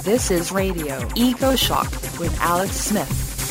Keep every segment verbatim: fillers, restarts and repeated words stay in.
This is Radio Eco Shock with Alex Smith.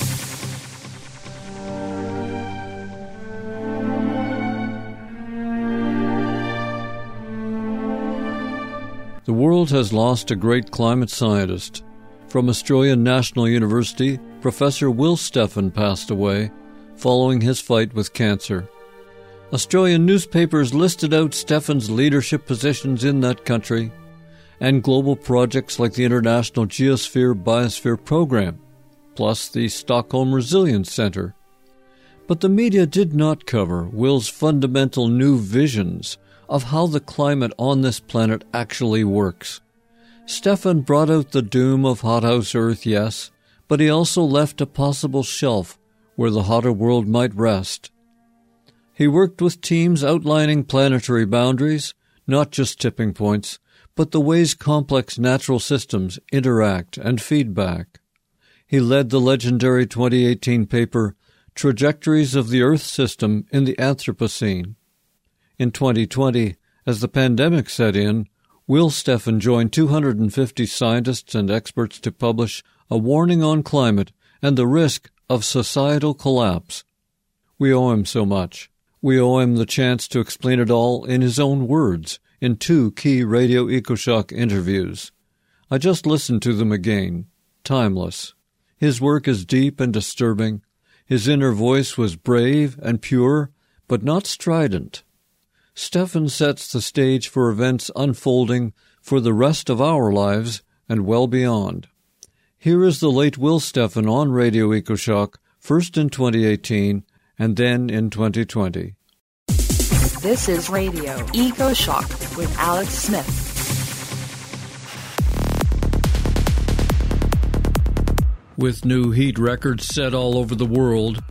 The world has lost a great climate scientist. From Australian National University, Professor Will Steffen passed away following his fight with cancer. Australian newspapers listed out Steffen's leadership positions in that country and global projects like the International Geosphere Biosphere Program, plus the Stockholm Resilience Centre. But the media did not cover Will's fundamental new visions of how the climate on this planet actually works. Steffen brought out the doom of hothouse Earth, yes, but he also left a possible shelf where the hotter world might rest. He worked with teams outlining planetary boundaries, not just tipping points, but the ways complex natural systems interact and feedback. He led the legendary twenty eighteen paper, Trajectories of the Earth System in the Anthropocene. In twenty twenty, as the pandemic set in, Will Steffen joined two hundred fifty scientists and experts to publish a warning on climate and the risk of societal collapse. We owe him so much. We owe him the chance to explain it all in his own words in two key Radio EcoShock interviews. I just listened to them again. Timeless. His work is deep and disturbing. His inner voice was brave and pure, but not strident. Steffen sets the stage for events unfolding for the rest of our lives and well beyond. Here is the late Will Steffen on Radio EcoShock, first in twenty eighteen and then in twenty twenty. This is Radio Eco Shock with Alex Smith. With new heat records set all over the world,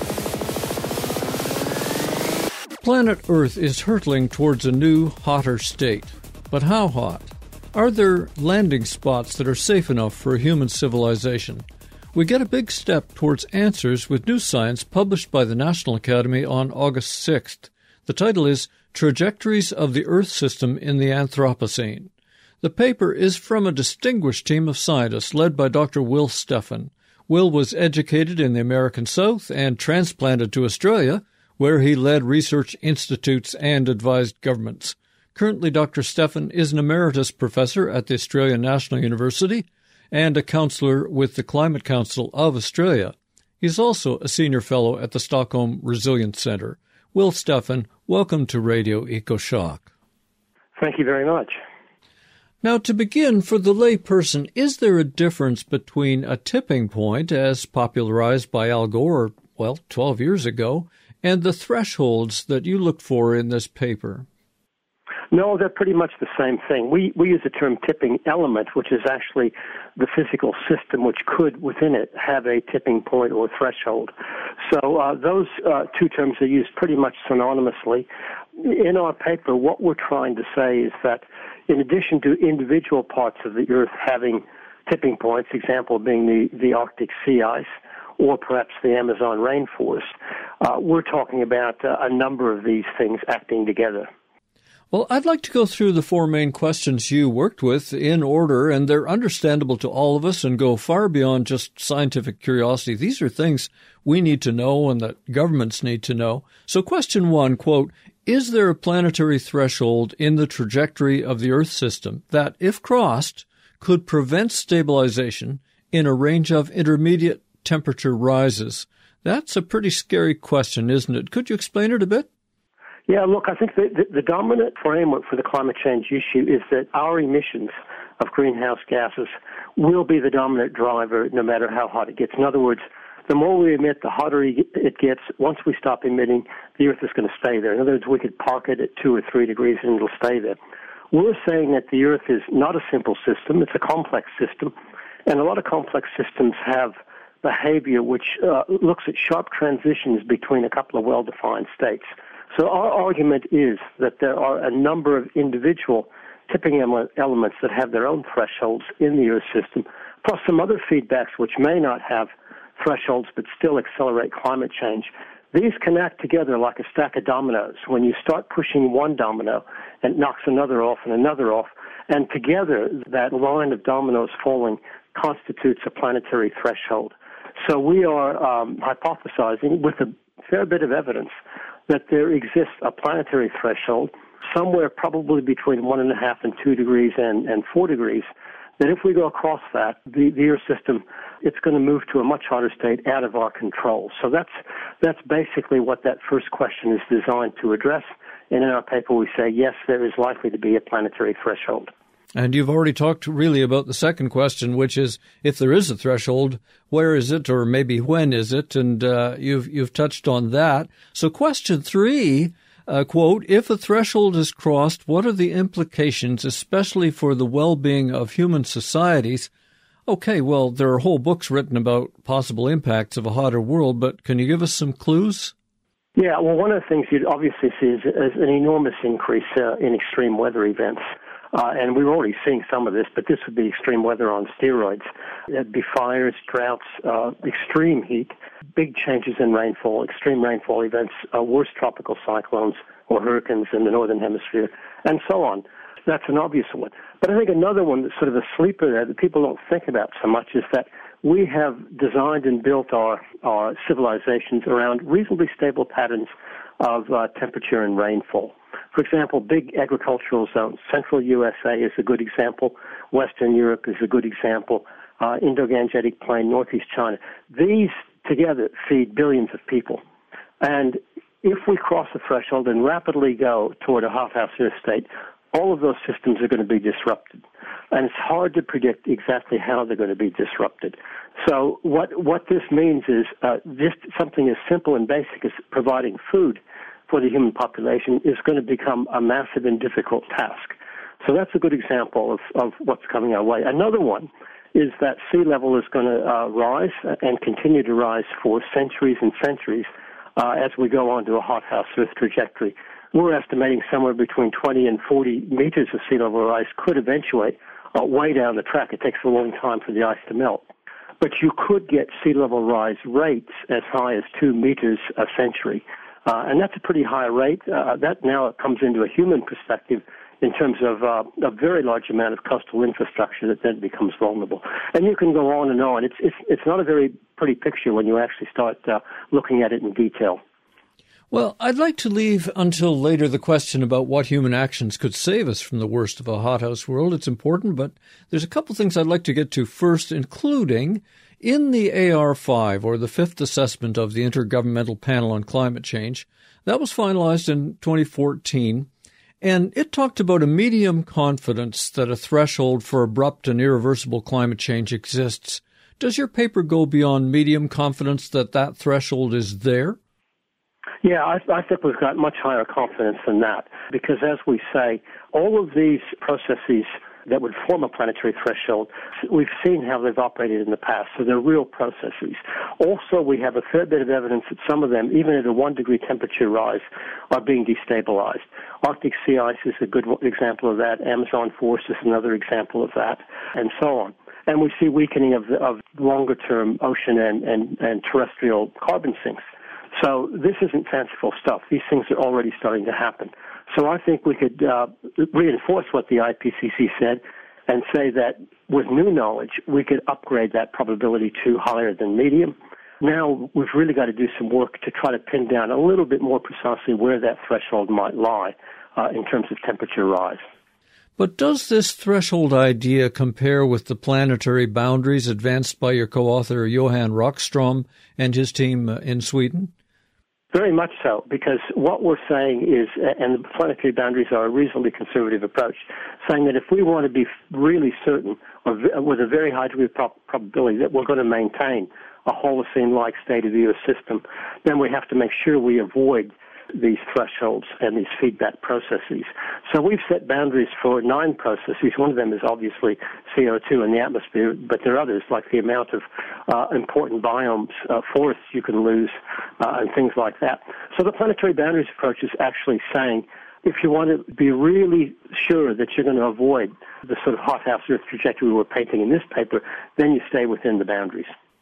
planet Earth is hurtling towards a new, hotter state. But how hot? Are there landing spots that are safe enough for a human civilization? We get a big step towards answers with new science published by the National Academy on August sixth. The title is Trajectories of the Earth System in the Anthropocene. The paper is from a distinguished team of scientists led by Doctor Will Steffen. Will was educated in the American South and transplanted to Australia, where he led research institutes and advised governments. Currently, Doctor Steffen is an emeritus professor at the Australian National University and a counsellor with the Climate Council of Australia. He's also a senior fellow at the Stockholm Resilience Centre. Will Steffen, welcome to Radio EcoShock. Thank you very much. Now, to begin, for the layperson, is there a difference between a tipping point, as popularized by Al Gore, well, twelve years ago, and the thresholds that you looked for in this paper? No, they're pretty much the same thing. We we use the term tipping element, which is actually the physical system which could, within it, have a tipping point or threshold. So uh, those uh, two terms are used pretty much synonymously. In our paper, what we're trying to say is that in addition to individual parts of the Earth having tipping points, example being the, the Arctic sea ice, or perhaps the Amazon rainforest, uh, we're talking about uh, a number of these things acting together. Well, I'd like to go through the four main questions you worked with in order, and they're understandable to all of us and go far beyond just scientific curiosity. These are things we need to know and that governments need to know. So question one, quote, is there a planetary threshold in the trajectory of the Earth system that, if crossed, could prevent stabilization in a range of intermediate temperature rises? That's a pretty scary question, isn't it? Could you explain it a bit? Yeah, look, I think the, the, the dominant framework for the climate change issue is that our emissions of greenhouse gases will be the dominant driver no matter how hot it gets. In other words, the more we emit, the hotter it gets. Once we stop emitting, the Earth is going to stay there. In other words, we could park it at two or three degrees and it'll stay there. We're saying that the Earth is not a simple system. It's a complex system. And a lot of complex systems have behavior which uh, looks at sharp transitions between a couple of well-defined states. So our argument is that there are a number of individual tipping elements that have their own thresholds in the Earth system, plus some other feedbacks which may not have thresholds but still accelerate climate change. These can act together like a stack of dominoes. When you start pushing one domino, it knocks another off and another off, and together that line of dominoes falling constitutes a planetary threshold. So we are um, hypothesizing with a fair bit of evidence that there exists a planetary threshold somewhere probably between one and a half and two degrees and, and four degrees, that if we go across that, the, the Earth system, it's going to move to a much hotter state out of our control. So that's that's basically what that first question is designed to address. And in our paper we say, yes, there is likely to be a planetary threshold. And you've already talked really about the second question, which is, if there is a threshold, where is it, or maybe when is it? And uh, you've you've touched on that. So question three, uh, quote, if a threshold is crossed, what are the implications, especially for the well-being of human societies? Okay, well, there are whole books written about possible impacts of a hotter world, but can you give us some clues? Yeah, well, one of the things you'd obviously see is, is an enormous increase uh, in extreme weather events. Uh, and we're already seeing some of this, but this would be extreme weather on steroids. It'd be fires, droughts, uh, extreme heat, big changes in rainfall, extreme rainfall events, uh, worse tropical cyclones or hurricanes in the northern hemisphere, and so on. That's an obvious one. But I think another one that's sort of a sleeper there that people don't think about so much is that we have designed and built our, our civilizations around reasonably stable patterns of uh, temperature and rainfall. For example, big agricultural zones. Central U S A is a good example. Western Europe is a good example. Uh, Indo-Gangetic Plain, Northeast China. These together feed billions of people. And if we cross the threshold and rapidly go toward a hothouse Earth state, all of those systems are going to be disrupted. And it's hard to predict exactly how they're going to be disrupted. So what what this means is uh, just something as simple and basic as providing food for the human population is going to become a massive and difficult task. So that's a good example of, of what's coming our way. Another one is that sea level is going to uh, rise and continue to rise for centuries and centuries uh, as we go on to a hothouse Earth trajectory. We're estimating somewhere between twenty and forty meters of sea level rise could eventuate uh, way down the track. It takes a long time for the ice to melt. But you could get sea level rise rates as high as two meters a century. Uh, and that's a pretty high rate. Uh, that now comes into a human perspective in terms of uh, a very large amount of coastal infrastructure that then becomes vulnerable. And you can go on and on. It's it's it's not a very pretty picture when you actually start uh, looking at it in detail. Well, I'd like to leave until later the question about what human actions could save us from the worst of a hothouse world. It's important, but there's a couple things I'd like to get to first, including in the A R five, or the fifth assessment of the Intergovernmental Panel on Climate Change. That was finalized in twenty fourteen, and it talked about a medium confidence that a threshold for abrupt and irreversible climate change exists. Does your paper go beyond medium confidence that that threshold is there? Yeah, I, I think we've got much higher confidence than that, because as we say, all of these processes that would form a planetary threshold, we've seen how they've operated in the past, so they're real processes. Also, we have a fair bit of evidence that some of them, even at a one-degree temperature rise, are being destabilized. Arctic sea ice is a good example of that. Amazon forest is another example of that, and so on. And we see weakening of, of longer-term ocean and, and, and terrestrial carbon sinks. So this isn't fanciful stuff. These things are already starting to happen. So I think we could uh, reinforce what the I P C C said and say that with new knowledge, we could upgrade that probability to higher than medium. Now we've really got to do some work to try to pin down a little bit more precisely where that threshold might lie uh, in terms of temperature rise. But does this threshold idea compare with the planetary boundaries advanced by your co-author Johan Rockström and his team in Sweden? Very much so, because what we're saying is, and the planetary boundaries are a reasonably conservative approach, saying that if we want to be really certain, or with a very high degree of probability, that we're going to maintain a Holocene-like state of the Earth system, then we have to make sure we avoid these thresholds and these feedback processes. So we've set boundaries for nine processes. One of them is obviously C O two in the atmosphere, but there are others, like the amount of uh, important biomes, uh, forests you can lose, uh, and things like that. So the planetary boundaries approach is actually saying, if you want to be really sure that you're going to avoid the sort of hothouse Earth trajectory we're painting in this paper, then you stay within the boundaries.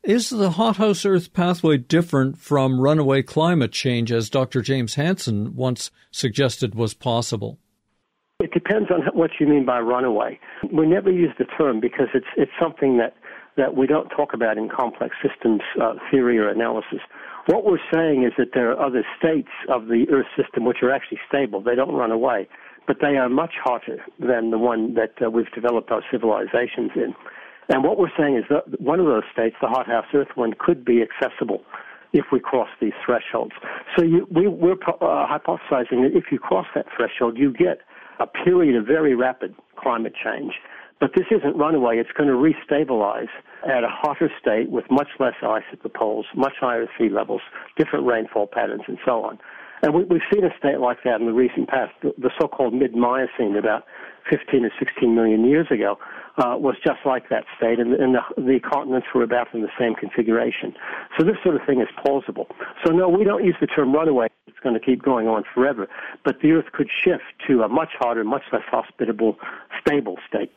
Is the hothouse Earth pathway different from runaway climate change, as Doctor James Hansen once suggested was possible? It depends on what you mean by runaway. We never use the term because it's it's something that, that we don't talk about in complex systems uh, theory or analysis. What we're saying is that there are other states of the Earth system which are actually stable. They don't run away, but they are much hotter than the one that uh, we've developed our civilizations in. And what we're saying is that one of those states, the hothouse Earth one, could be accessible if we cross these thresholds. So you, we, we're uh, hypothesizing that if you cross that threshold, you get a period of very rapid climate change. But this isn't runaway. It's going to restabilize at a hotter state with much less ice at the poles, much higher sea levels, different rainfall patterns, and so on. And we, we've seen a state like that in the recent past. The, the so-called mid-Miocene, about fifteen or sixteen million years ago, uh, was just like that state, and, and the, the continents were about in the same configuration. So this sort of thing is plausible. So no, we don't use the term runaway. It's going to keep going on forever. But the Earth could shift to a much hotter, much less hospitable, stable state.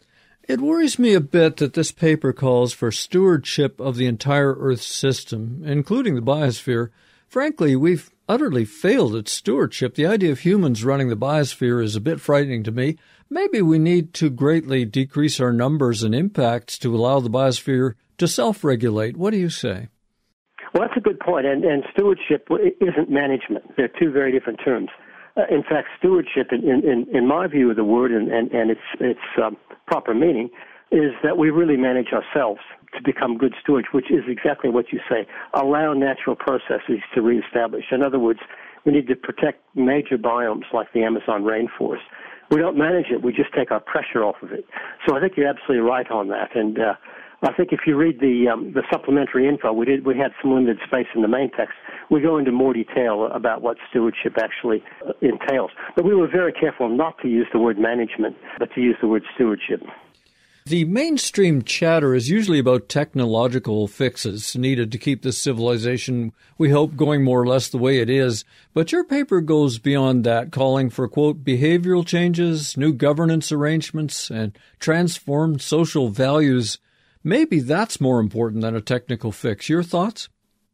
It worries me a bit that this paper calls for stewardship of the entire Earth system, including the biosphere. Frankly, we've utterly failed at stewardship. The idea of humans running the biosphere is a bit frightening to me. Maybe we need to greatly decrease our numbers and impacts to allow the biosphere to self-regulate. What do you say? Well, that's a good point, and, and stewardship isn't management. They're two very different terms. Uh, in fact, stewardship, in, in, in my view of the word and, and, and its, its um, proper meaning, is that we really manage ourselves to become good stewards, which is exactly what you say. Allow natural processes to reestablish. In other words, we need to protect major biomes like the Amazon rainforest. We don't manage it. We just take our pressure off of it. So I think you're absolutely right on that. And uh, I think if you read the um, the supplementary info, we did we had some limited space in the main text. We go into more detail about what stewardship actually uh, entails. But we were very careful not to use the word management, but to use the word stewardship. The mainstream chatter is usually about technological fixes needed to keep this civilization, we hope, going more or less the way it is. But your paper goes beyond that, calling for, quote, behavioral changes, new governance arrangements, and transformed social values. Maybe that's more important than a technical fix. Your thoughts?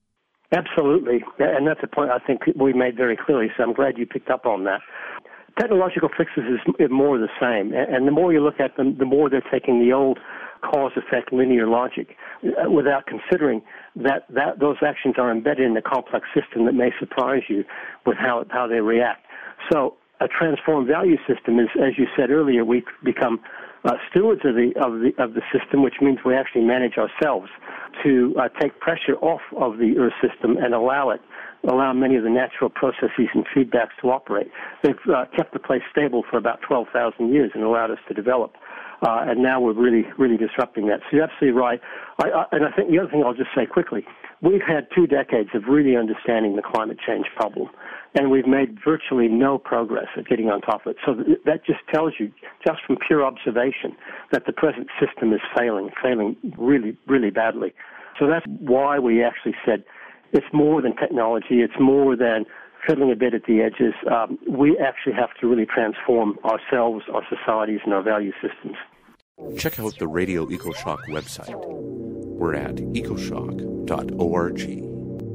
Absolutely. And that's a point I think we made very clearly, so I'm glad you picked up on that. Technological fixes is more of the same, and the more you look at them, the more they're taking the old cause-effect linear logic without considering that, that those actions are embedded in a complex system that may surprise you with how, how they react. So a transformed value system is, as you said earlier, we become uh, stewards of the, of the of the system, which means we actually manage ourselves to uh, take pressure off of the Earth system and allow it allow many of the natural processes and feedbacks to operate. They've uh, kept the place stable for about twelve thousand years and allowed us to develop. Uh, and now we're really, really disrupting that. So you're absolutely right. I, I, and I think the other thing I'll just say quickly, we've had two decades of really understanding the climate change problem, and we've made virtually no progress at getting on top of it. So th- that just tells you, just from pure observation, that the present system is failing, failing really, really badly. So that's why we actually said, it's more than technology. It's more than fiddling a bit at the edges. Um, we actually have to really transform ourselves, our societies, and our value systems. Check out the Radio EcoShock website. We're at ecoshock dot org.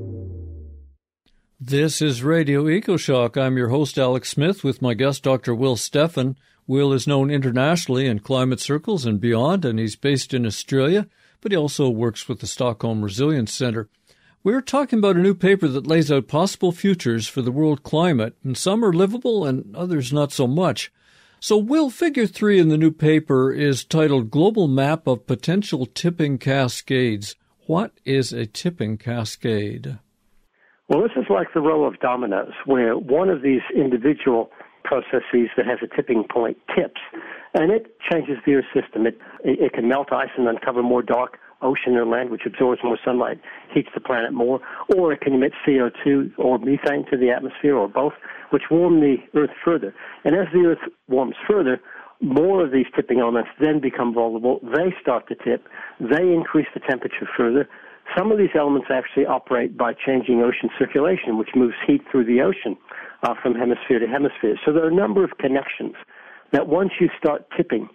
This is Radio EcoShock. I'm your host, Alex Smith, with my guest, Doctor Will Steffen. Will is known internationally in climate circles and beyond, and he's based in Australia, but he also works with the Stockholm Resilience Centre. We're talking about a new paper that lays out possible futures for the world climate, and some are livable and others not so much. So, Will, figure three in the new paper is titled Global Map of Potential Tipping Cascades. What is a tipping cascade? Well, this is like the row of dominoes, where one of these individual processes that has a tipping point tips, and it changes the Earth system. It, it, it can melt ice and uncover more dark ocean or land, which absorbs more sunlight, heats the planet more, or it can emit C O two or methane to the atmosphere, or both, which warm the Earth further. And as the Earth warms further, more of these tipping elements then become vulnerable. They start to tip. They increase the temperature further. Some of these elements actually operate by changing ocean circulation, which moves heat through the ocean uh, from hemisphere to hemisphere. So there are a number of connections that once you start tipping,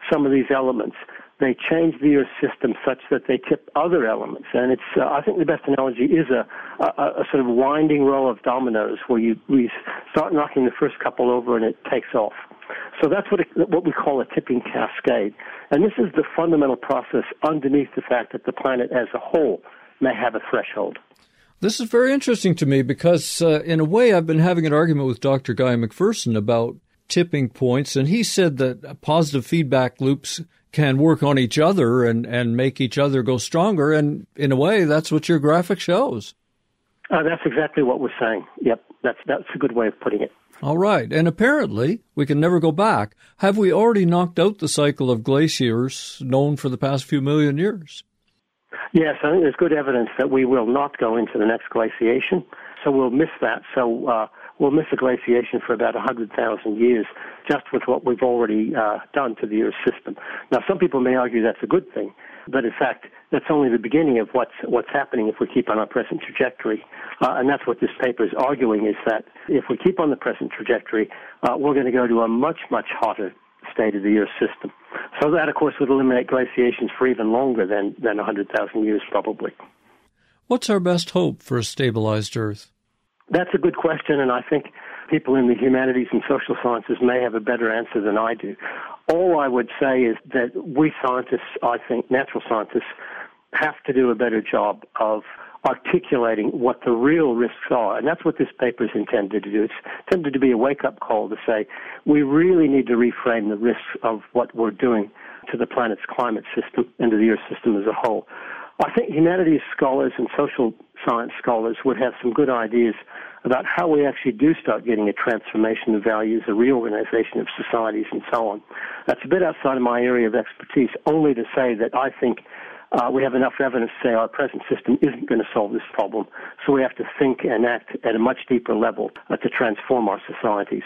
some of these elements, they change the Earth system such that they tip other elements. And it's, uh, I think the best analogy is a, a, a sort of winding row of dominoes where you we start knocking the first couple over and it takes off. So that's what, it, what we call a tipping cascade. And this is the fundamental process underneath the fact that the planet as a whole may have a threshold. This is very interesting to me because, uh, in a way, I've been having an argument with Doctor Guy McPherson about tipping points, and he said that positive feedback loops can work on each other and, and make each other go stronger, and in a way, that's what your graphic shows. Uh, that's exactly what we're saying. Yep, that's that's a good way of putting it. All right, and apparently, we can never go back. Have we already knocked out the cycle of glaciers known for the past few million years? Yes, I think there's good evidence that we will not go into the next glaciation, so we'll miss that. So uh, we'll miss a glaciation for about one hundred thousand years just with what we've already uh, done to the Earth system. Now, some people may argue that's a good thing, but in fact, that's only the beginning of what's what's happening if we keep on our present trajectory. Uh, and that's what this paper is arguing, is that if we keep on the present trajectory, uh, we're going to go to a much, much hotter state of the Earth system. So that, of course, would eliminate glaciations for even longer than, than one hundred thousand years, probably. What's our best hope for a stabilized Earth? That's a good question, and I think people in the humanities and social sciences may have a better answer than I do. All I would say is that we scientists, I think natural scientists, have to do a better job of articulating what the real risks are. And that's what this paper is intended to do. It's intended to be a wake-up call to say we really need to reframe the risks of what we're doing to the planet's climate system and to the Earth system as a whole. I think humanities scholars and social science scholars would have some good ideas about how we actually do start getting a transformation of values, a reorganization of societies, and so on. That's a bit outside of my area of expertise, only to say that I think uh, we have enough evidence to say our present system isn't going to solve this problem, so we have to think and act at a much deeper level uh, to transform our societies.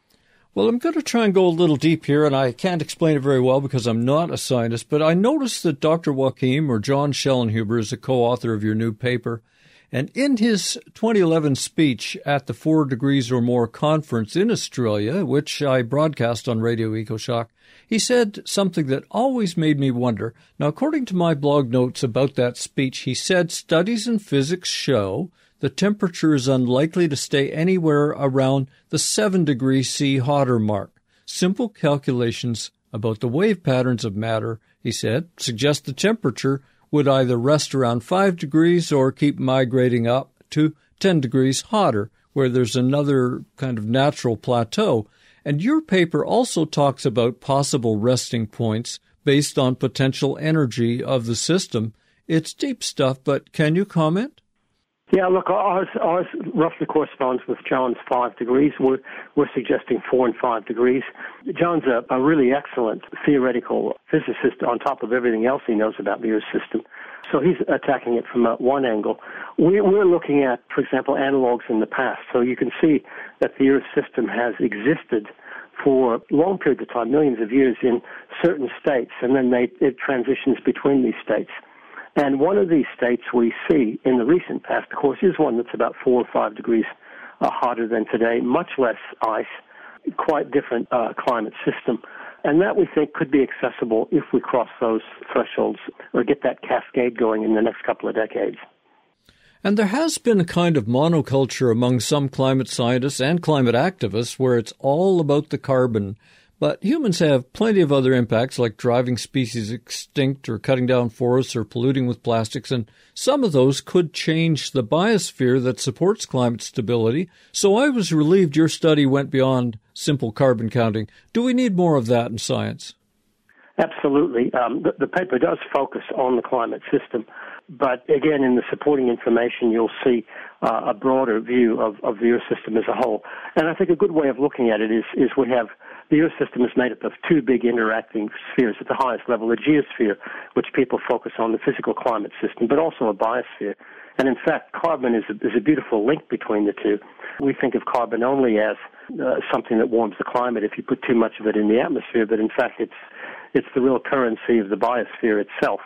Well, I'm going to try and go a little deep here, and I can't explain it very well because I'm not a scientist, but I noticed that Doctor Joachim, or John Schellenhuber, is a co-author of your new paper, and in his twenty eleven speech at the Four Degrees or More conference in Australia, which I broadcast on Radio EcoShock, he said something that always made me wonder. Now, according to my blog notes about that speech, he said studies in physics show the temperature is unlikely to stay anywhere around the seven degrees C hotter mark. Simple calculations about the wave patterns of matter, he said, suggest the temperature would either rest around five degrees or keep migrating up to ten degrees hotter, where there's another kind of natural plateau. And your paper also talks about possible resting points based on potential energy of the system. It's deep stuff, but can you comment? Yeah, look, ours, ours roughly corresponds with John's five degrees. We're, we're suggesting four and five degrees. John's a, a really excellent theoretical physicist on top of everything else he knows about the Earth system. So he's attacking it from uh, one angle. We, we're looking at, for example, analogs in the past. So you can see that the Earth system has existed for long periods of time, millions of years, in certain states, and then they, it transitions between these states. And one of these states we see in the recent past, of course, is one that's about four or five degrees uh, hotter than today, much less ice, quite different uh, climate system. And that we think could be accessible if we cross those thresholds or get that cascade going in the next couple of decades. And there has been a kind of monoculture among some climate scientists and climate activists where it's all about the carbon. But humans have plenty of other impacts, like driving species extinct or cutting down forests or polluting with plastics, and some of those could change the biosphere that supports climate stability. So I was relieved your study went beyond simple carbon counting. Do we need more of that in science? Absolutely. Um, the, the paper does focus on the climate system, but again, in the supporting information, you'll see uh, a broader view of, of the Earth system as a whole. And I think a good way of looking at it is, is we have the Earth system is made up of two big interacting spheres at the highest level, a geosphere, which people focus on, the physical climate system, but also a biosphere. And in fact, carbon is a, is a beautiful link between the two. We think of carbon only as uh, something that warms the climate if you put too much of it in the atmosphere, but in fact it's it's the real currency of the biosphere itself.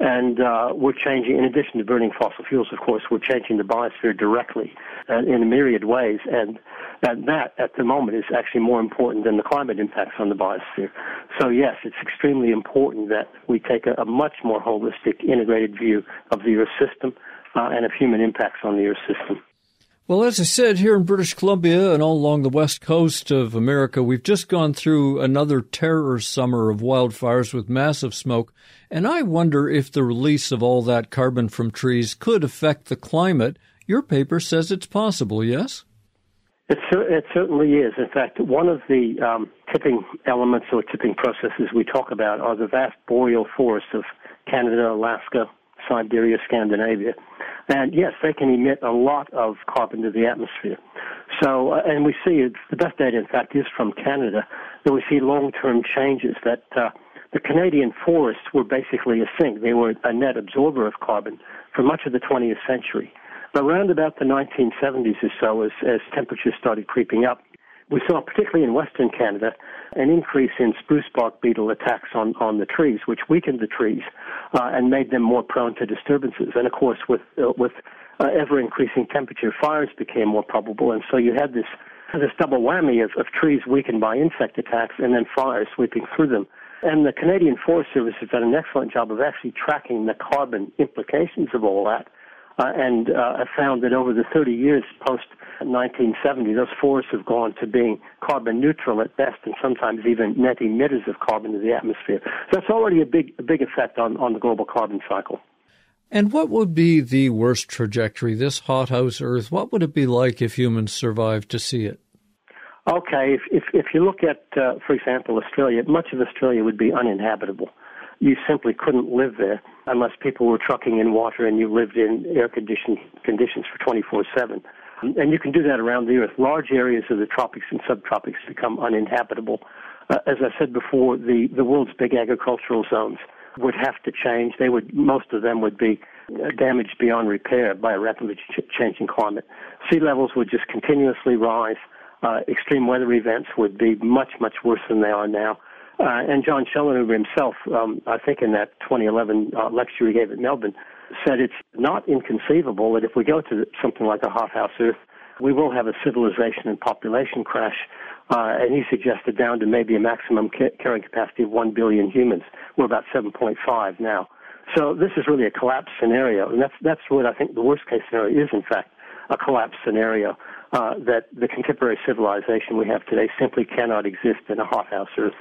And uh, we're changing, in addition to burning fossil fuels, of course, we're changing the biosphere directly uh, in a myriad ways. And, and that, at the moment, is actually more important than the climate impacts on the biosphere. So, yes, it's extremely important that we take a, a much more holistic, integrated view of the Earth system uh, and of human impacts on the Earth system. Well, as I said, here in British Columbia and all along the west coast of America, we've just gone through another terror summer of wildfires with massive smoke, and I wonder if the release of all that carbon from trees could affect the climate. Your paper says it's possible, yes? It, it certainly is. In fact, one of the um, tipping elements or tipping processes we talk about are the vast boreal forests of Canada, Alaska, Siberia, Scandinavia. And yes, they can emit a lot of carbon to the atmosphere. So, uh, and we see it's, the best data, in fact, is from Canada, that we see long-term changes that uh, the Canadian forests were basically a sink. They were a net absorber of carbon for much of the twentieth century. But around about the nineteen seventies or so, as, as temperatures started creeping up, we saw, particularly in Western Canada, an increase in spruce bark beetle attacks on, on the trees, which weakened the trees uh, and made them more prone to disturbances. And, of course, with uh, with uh, ever-increasing temperature, fires became more probable. And so you had this this double whammy of, of trees weakened by insect attacks and then fires sweeping through them. And the Canadian Forest Service has done an excellent job of actually tracking the carbon implications of all that. Uh, and uh, have found that over the thirty years post nineteen seventy, those forests have gone to being carbon neutral at best, and sometimes even net emitters of carbon to the atmosphere. So that's already a big, a big effect on, on the global carbon cycle. And what would be the worst trajectory, this hothouse Earth? What would it be like if humans survived to see it? Okay, if if, if you look at, uh, for example, Australia, much of Australia would be uninhabitable. You simply couldn't live there unless people were trucking in water and you lived in air-conditioned conditions for twenty-four seven. And you can do that around the Earth. Large areas of the tropics and subtropics become uninhabitable. Uh, as I said before, the, the world's big agricultural zones would have to change. They would, most of them would be damaged beyond repair by a rapidly ch- changing climate. Sea levels would just continuously rise. Uh, extreme weather events would be much, much worse than they are now. Uh, and John Schellenhuber himself, um, I think in that twenty eleven uh, lecture he gave at Melbourne, said it's not inconceivable that if we go to something like a hothouse Earth, we will have a civilization and population crash. Uh, and he suggested down to maybe a maximum ca- carrying capacity of one billion humans. We're about seven point five now. So this is really a collapse scenario. And that's, that's what I think the worst case scenario is, in fact, a collapse scenario, uh, that the contemporary civilization we have today simply cannot exist in a hothouse Earth.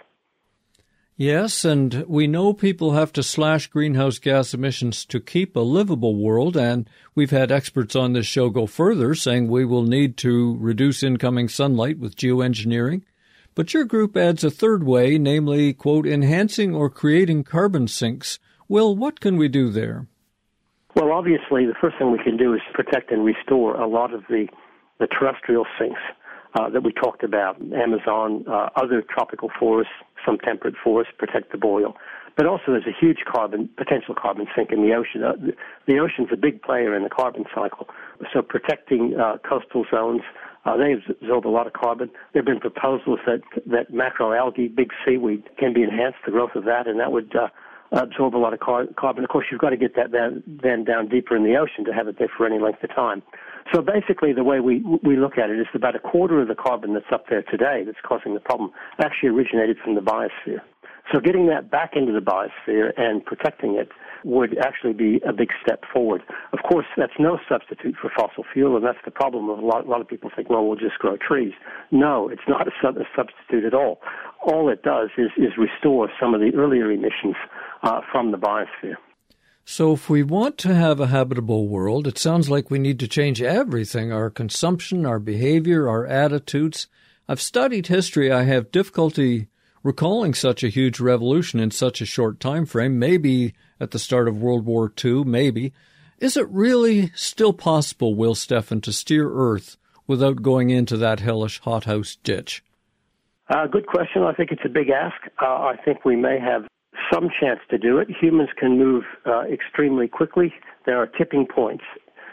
Yes, and we know people have to slash greenhouse gas emissions to keep a livable world, and we've had experts on this show go further, saying we will need to reduce incoming sunlight with geoengineering. But your group adds a third way, namely, quote, enhancing or creating carbon sinks. Will, what can we do there? Well, obviously, the first thing we can do is protect and restore a lot of the, the terrestrial sinks uh, that we talked about, Amazon, uh, other tropical forests, some temperate forests, protect the boreal. But also there's a huge carbon, potential carbon sink in the ocean. Uh, the, the ocean's a big player in the carbon cycle. So protecting uh, coastal zones, uh, they absorb a lot of carbon. There have been proposals that, that macroalgae, big seaweed, can be enhanced, the growth of that, and that would uh, absorb a lot of car- carbon. Of course, you've got to get that then, then down deeper in the ocean to have it there for any length of time. So basically the way we we look at it is about a quarter of the carbon that's up there today that's causing the problem actually originated from the biosphere. So getting that back into the biosphere and protecting it would actually be a big step forward. Of course, that's no substitute for fossil fuel, and that's the problem of a lot, a lot of people think, well, we'll just grow trees. No, it's not a, sub- a substitute at all. All it does is, is restore some of the earlier emissions uh, from the biosphere. So if we want to have a habitable world, it sounds like we need to change everything, our consumption, our behavior, our attitudes. I've studied history. I have difficulty recalling such a huge revolution in such a short time frame, maybe at the start of World War Two, maybe. Is it really still possible, Will Steffen, to steer Earth without going into that hellish hothouse ditch? Uh, good question. I think it's a big ask. Uh, I think we may have some chance to do it. Humans can move uh, extremely quickly. There are tipping points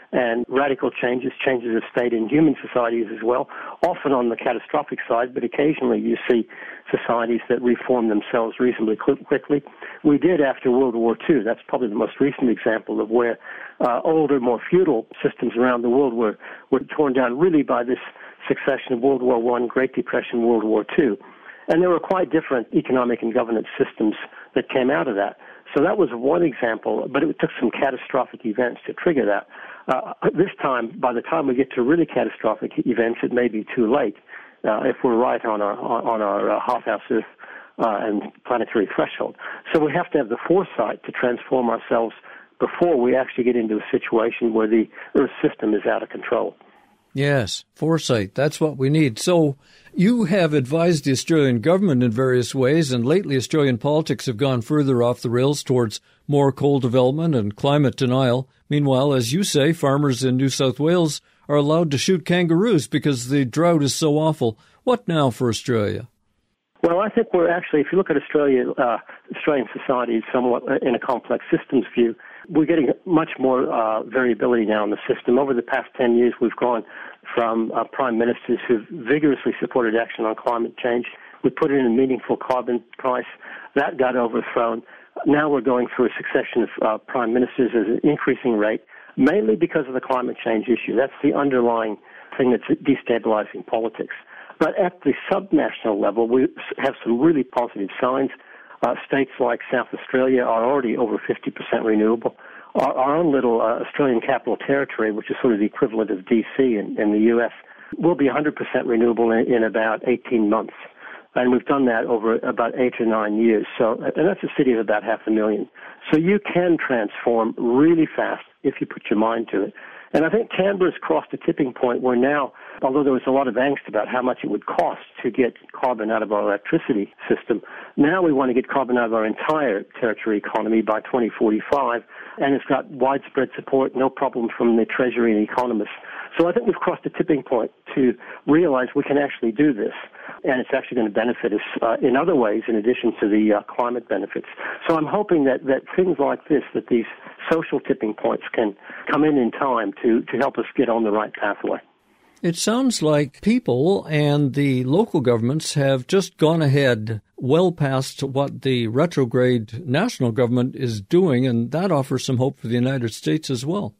and radical changes, changes of state in human societies as well, often on the catastrophic side, but occasionally you see societies that reform themselves reasonably quickly. We did after World War Two. That's probably the most recent example of where uh, older, more feudal systems around the world were, were torn down really by this succession of World War One, Great Depression, World War Two. And there were quite different economic and governance systems that came out of that. So that was one example, but it took some catastrophic events to trigger that. Uh, this time, by the time we get to really catastrophic events, it may be too late uh, if we're right on our on our uh, hothouse Earth uh, and planetary threshold. So we have to have the foresight to transform ourselves before we actually get into a situation where the Earth system is out of control. Yes, foresight. That's what we need. So you have advised the Australian government in various ways, and lately Australian politics have gone further off the rails towards more coal development and climate denial. Meanwhile, as you say, farmers in New South Wales are allowed to shoot kangaroos because the drought is so awful. What now for Australia? Well, I think we're actually, if you look at Australia, uh, Australian society somewhat in a complex systems view, we're getting much more uh, variability now in the system. Over the past ten years, we've gone from uh, prime ministers who've vigorously supported action on climate change. We put in a meaningful carbon price. That got overthrown. Now we're going through a succession of uh, prime ministers at an increasing rate, mainly because of the climate change issue. That's the underlying thing that's destabilizing politics. But at the subnational level, we have some really positive signs. Uh, states like South Australia are already over fifty percent renewable. Our, our own little uh, Australian Capital Territory, which is sort of the equivalent of D C in, in the U S, will be one hundred percent renewable in, in about eighteen months. And we've done that over about eight or nine years. So, and that's a city of about half a million. So you can transform really fast if you put your mind to it. And I think Canberra's crossed a tipping point where now, although there was a lot of angst about how much it would cost to get carbon out of our electricity system, now we want to get carbon out of our entire territory economy by twenty forty-five, and it's got widespread support, no problem from the Treasury and economists. So I think we've crossed a tipping point to realize we can actually do this, and it's actually going to benefit us uh, in other ways in addition to the uh, climate benefits. So I'm hoping that, that things like this, that these social tipping points can come in in time to, to help us get on the right pathway. It sounds like people and the local governments have just gone ahead well past what the retrograde national government is doing, and that offers some hope for the United States as well.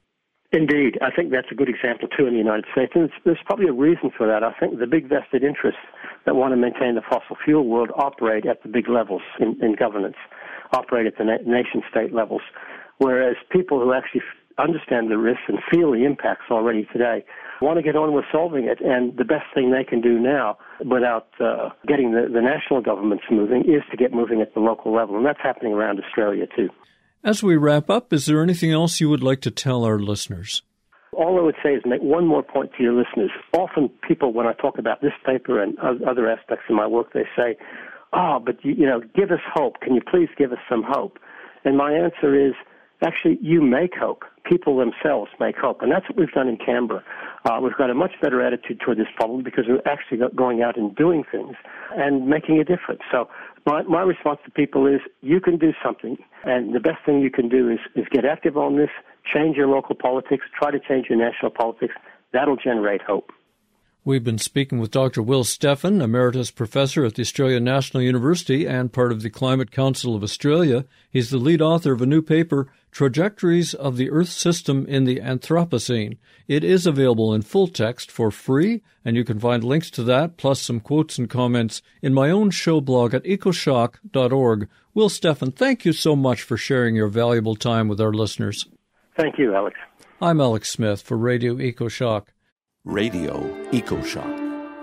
Indeed. I think that's a good example, too, in the United States. And it's, there's probably a reason for that. I think the big vested interests that want to maintain the fossil fuel world operate at the big levels in, in governance, operate at the na- nation-state levels, whereas people who actually understand the risks and feel the impacts already today want to get on with solving it. And the best thing they can do now without uh, getting the, the national governments moving is to get moving at the local level. And that's happening around Australia, too. As we wrap up, is there anything else you would like to tell our listeners? All I would say is make one more point to your listeners. Often people, when I talk about this paper and other aspects of my work, they say, oh, but, you, you know, give us hope. Can you please give us some hope? And my answer is, actually, you make hope. People themselves make hope. And that's what we've done in Canberra. Uh, we've got a much better attitude toward this problem because we're actually going out and doing things and making a difference. So my, my response to people is you can do something. And the best thing you can do is, is get active on this, change your local politics, try to change your national politics. That'll generate hope. We've been speaking with Doctor Will Steffen, Emeritus Professor at the Australian National University and part of the Climate Council of Australia. He's the lead author of a new paper, Trajectories of the Earth System in the Anthropocene. It is available in full text for free, and you can find links to that, plus some quotes and comments, in my own show blog at ecoshock dot org. Will Steffen, thank you so much for sharing your valuable time with our listeners. Thank you, Alex. I'm Alex Smith for Radio EcoShock. Radio EcoShock.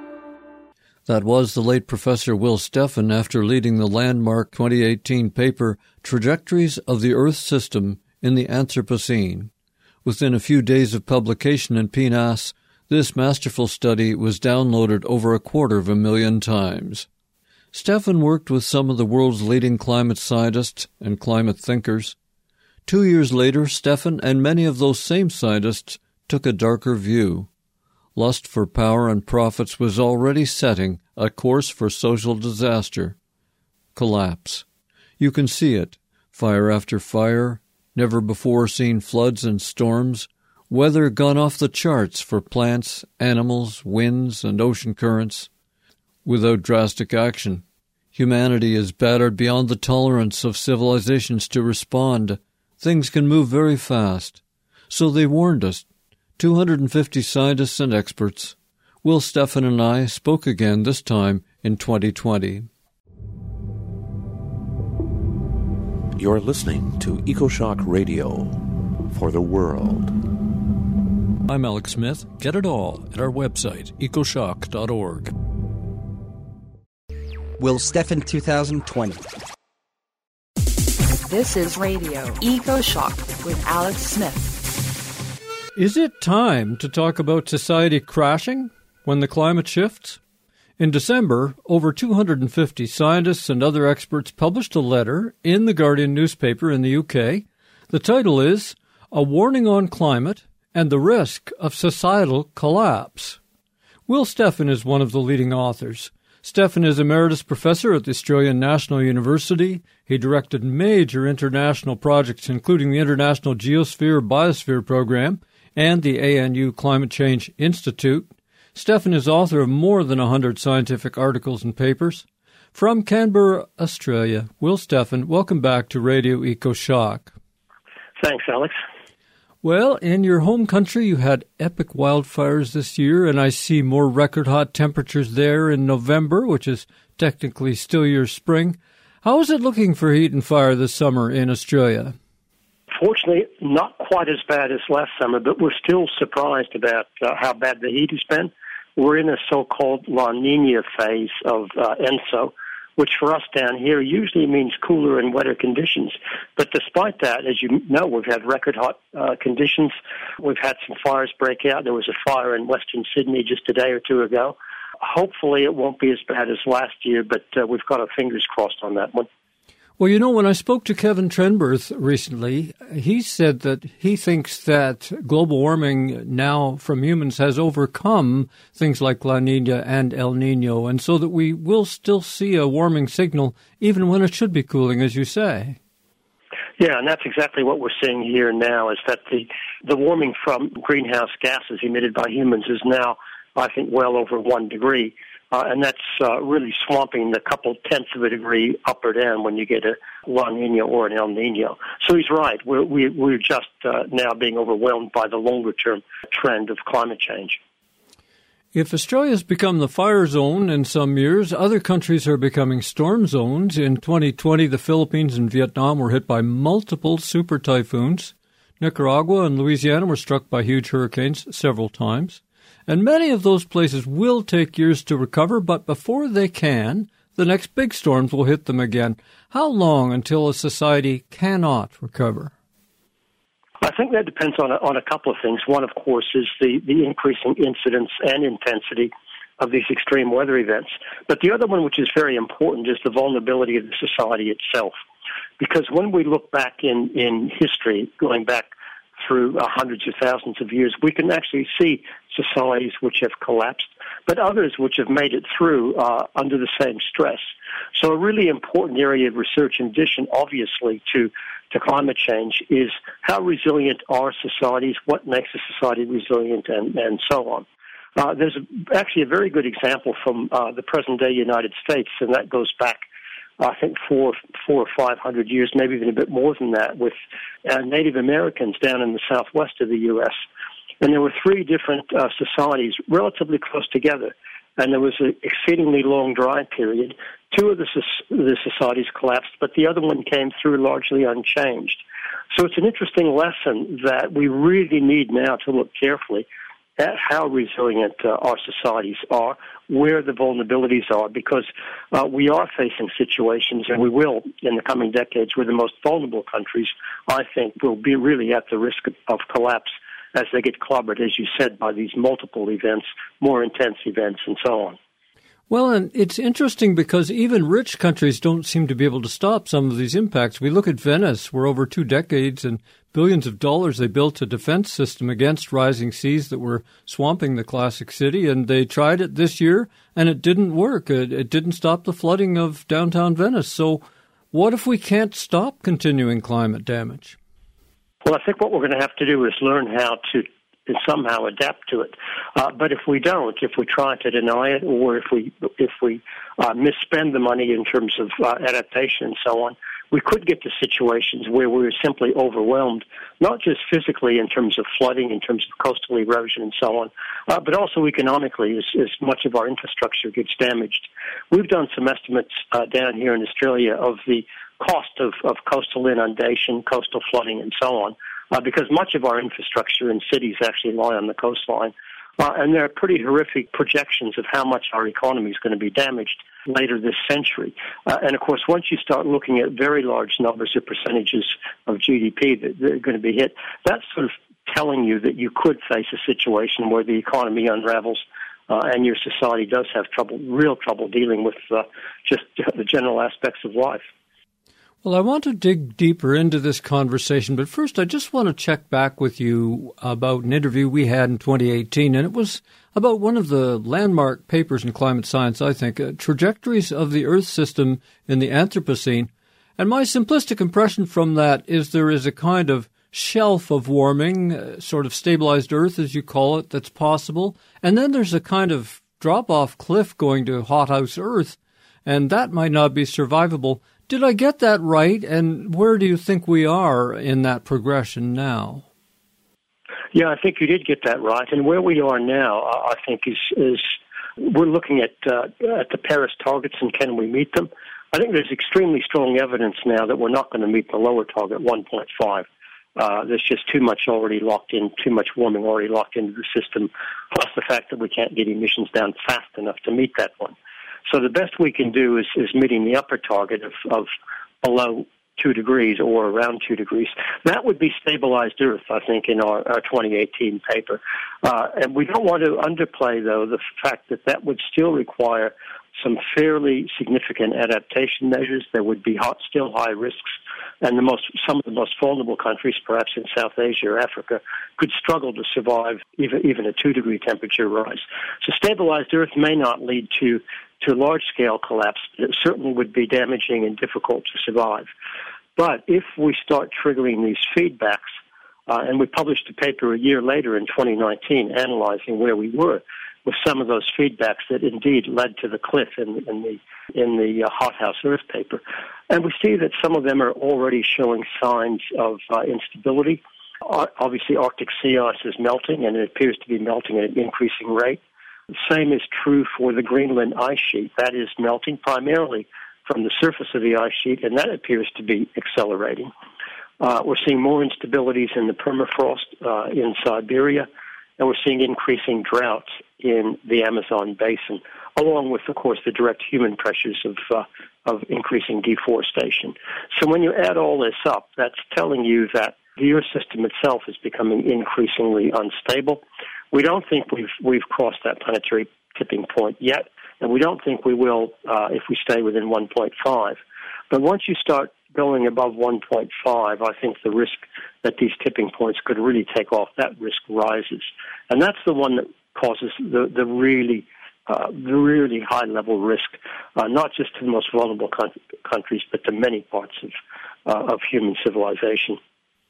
That was the late Professor Will Steffen after leading the landmark twenty eighteen paper, Trajectories of the Earth System in the Anthropocene. Within a few days of publication in P N A S, this masterful study was downloaded over a quarter of a million times. Steffen worked with some of the world's leading climate scientists and climate thinkers. Two years later, Steffen and many of those same scientists took a darker view. Lust for power and profits was already setting a course for social disaster. Collapse. You can see it. Fire after fire, never-before-seen floods and storms, Weather gone off the charts for plants, animals, winds, and ocean currents. Without drastic action, humanity is battered beyond the tolerance of civilizations to respond. Things can move very fast. So they warned us. two hundred fifty scientists and experts. Will Steffen and I spoke again, this time in twenty twenty. You're listening to EcoShock Radio for the world. I'm Alex Smith. Get it all at our website, ecoshock dot org. Will Steffen twenty twenty. This is Radio EcoShock with Alex Smith. Is it time to talk about society crashing when the climate shifts? In December, over two hundred fifty scientists and other experts published a letter in The Guardian newspaper in the U K. The title is A Warning on Climate and the Risk of Societal Collapse. Will Steffen is one of the leading authors. Steffen is Emeritus Professor at the Australian National University. He directed major international projects, including the International Geosphere Biosphere Program and the A N U Climate Change Institute. Steffen is author of more than one hundred scientific articles and papers. From Canberra, Australia, Will Steffen, welcome back to Radio EcoShock. Thanks, Alex. Well, in your home country, you had epic wildfires this year, and I see more record-hot temperatures there in November, which is technically still your spring. How is it looking for heat and fire this summer in Australia? Fortunately, not quite as bad as last summer, but we're still surprised about uh, how bad the heat has been. We're in a so-called La Nina phase of uh, ENSO, which for us down here usually means cooler and wetter conditions. But despite that, as you know, we've had record hot uh, conditions. We've had some fires break out. There was a fire in Western Sydney just a day or two ago. Hopefully it won't be as bad as last year, but uh, we've got our fingers crossed on that one. Well, you know, when I spoke to Kevin Trenberth recently, he said that he thinks that global warming now from humans has overcome things like La Nina and El Nino, and so that we will still see a warming signal even when it should be cooling, as you say. Yeah, and that's exactly what we're seeing here now, is that the, the warming from greenhouse gases emitted by humans is now, I think, well over one degree. Uh, and that's uh, really swamping the couple tenths of a degree up or down when you get a La Nina or an El Nino. So he's right. We're, we, we're just uh, now being overwhelmed by the longer-term trend of climate change. If Australia's become the fire zone in some years, other countries are becoming storm zones. In twenty twenty, the Philippines and Vietnam were hit by multiple super typhoons. Nicaragua and Louisiana were struck by huge hurricanes several times. And many of those places will take years to recover, but before they can, the next big storms will hit them again. How long until a society cannot recover? I think that depends on a, on a couple of things. One, of course, is the, the increasing incidence and intensity of these extreme weather events. But the other one, which is very important, is the vulnerability of the society itself. Because when we look back in, in history, going back through uh, hundreds of thousands of years, we can actually see societies which have collapsed, but others which have made it through uh, under the same stress. So a really important area of research, in addition, obviously, to, to climate change, is how resilient are societies, what makes a society resilient, and, and so on. Uh, there's a, actually a very good example from uh, the present-day United States, and that goes back I think four, four or five hundred years, maybe even a bit more than that, with uh, Native Americans down in the southwest of the U S And there were three different uh, societies relatively close together, and there was an exceedingly long dry period. Two of the, the societies collapsed, but the other one came through largely unchanged. So it's an interesting lesson that we really need now to look carefully at how resilient uh, our societies are, where the vulnerabilities are, because uh, we are facing situations, and we will in the coming decades, where the most vulnerable countries, I think, will be really at the risk of, of collapse as they get clobbered, as you said, by these multiple events, more intense events, and so on. Well, and it's interesting because even rich countries don't seem to be able to stop some of these impacts. We look at Venice, where over two decades and billions of dollars they built a defense system against rising seas that were swamping the classic city, and they tried it this year, and it didn't work. It, it didn't stop the flooding of downtown Venice. So what if we can't stop continuing climate damage? Well, I think what we're going to have to do is learn how to somehow adapt to it. Uh, but if we don't, if we try to deny it, or if we if we uh, misspend the money in terms of uh, adaptation and so on, we could get to situations where we're simply overwhelmed, not just physically in terms of flooding, in terms of coastal erosion and so on, uh, but also economically as, as much of our infrastructure gets damaged. We've done some estimates uh, down here in Australia of the cost of, of coastal inundation, coastal flooding, and so on, uh, because much of our infrastructure in cities actually lie on the coastline. Uh, and there are pretty horrific projections of how much our economy is going to be damaged later this century. Uh, and, of course, once you start looking at very large numbers or percentages of G D P that, that are going to be hit, that's sort of telling you that you could face a situation where the economy unravels uh, and your society does have trouble, real trouble dealing with uh, just the general aspects of life. Well, I want to dig deeper into this conversation, but first I just want to check back with you about an interview we had in twenty eighteen, and it was about one of the landmark papers in climate science, I think, uh, Trajectories of the Earth System in the Anthropocene. And my simplistic impression from that is there is a kind of shelf of warming, uh, sort of stabilized Earth, as you call it, that's possible, and then there's a kind of drop-off cliff going to hothouse Earth, and that might not be survivable. Did I get that right, and where do you think we are in that progression now? Yeah, I think you did get that right. And where we are now, I think, is, is we're looking at, uh, at the Paris targets and can we meet them. I think there's extremely strong evidence now that we're not going to meet the lower target, one point five. Uh, there's just too much already locked in, too much warming already locked into the system, plus the fact that we can't get emissions down fast enough to meet that one. So the best we can do is, is meeting the upper target of, of below two degrees or around two degrees. That would be stabilized Earth, I think, in our, our twenty eighteen paper. Uh, and we don't want to underplay, though, the fact that that would still require some fairly significant adaptation measures. There would be hot, still high risks, and the most, some of the most vulnerable countries, perhaps in South Asia or Africa, could struggle to survive even, even a two-degree temperature rise. So stabilized Earth may not lead to to large-scale collapse, but it certainly would be damaging and difficult to survive. But if we start triggering these feedbacks, uh, and we published a paper a year later in twenty nineteen analyzing where we were with some of those feedbacks that indeed led to the cliff in, in the in the uh, hothouse Earth paper, and we see that some of them are already showing signs of uh, instability. Uh, obviously, Arctic sea ice is melting, and it appears to be melting at an increasing rate. The same is true for the Greenland ice sheet. That is melting primarily from the surface of the ice sheet, and that appears to be accelerating. Uh, we're seeing more instabilities in the permafrost uh, in Siberia, and we're seeing increasing droughts in the Amazon basin, along with, of course, the direct human pressures of uh, of increasing deforestation. So when you add all this up, that's telling you that the Earth system itself is becoming increasingly unstable. We don't think we've we've crossed that planetary tipping point yet, and we don't think we will uh, if we stay within one point five. But once you start going above one point five, I think the risk that these tipping points could really take off, that risk rises. And that's the one that causes the, the really uh, the really high-level risk, uh, not just to the most vulnerable con- countries, but to many parts of uh, of human civilization.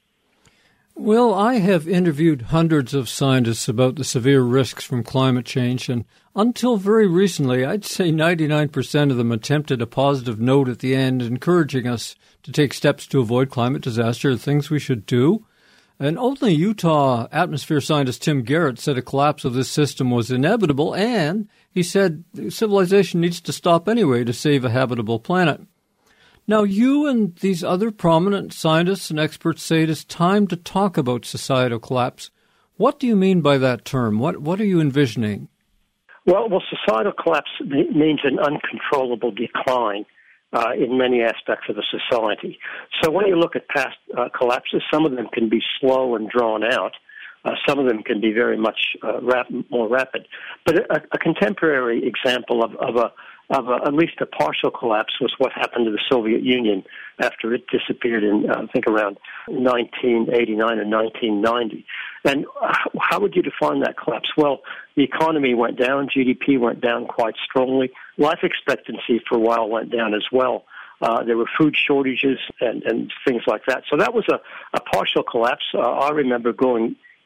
Well, I have interviewed hundreds of scientists about the severe risks from climate change, and until very recently, I'd say ninety-nine percent of them attempted a positive note at the end, encouraging us to take steps to avoid climate disaster, things we should do. And only Utah atmosphere scientist Tim Garrett said a collapse of this system was inevitable, and he said civilization needs to stop anyway to save a habitable planet. Now, you and these other prominent scientists and experts say it is time to talk about societal collapse. What do you mean by that term? What what are you envisioning? Well, well, societal collapse means an uncontrollable decline uh, in many aspects of a society. So when you look at past uh, collapses, some of them can be slow and drawn out. Uh, some of them can be very much uh, rap- more rapid. But a, a contemporary example of, of a of a, at least a partial collapse was what happened to the Soviet Union after it disappeared in, uh, I think, around nineteen eighty-nine or nineteen ninety. And how would you define that collapse? Well, the economy went down, G D P went down quite strongly, life expectancy for a while went down as well. Uh, there were food shortages and, and things like that. So that was a, a partial collapse. Uh, I remember going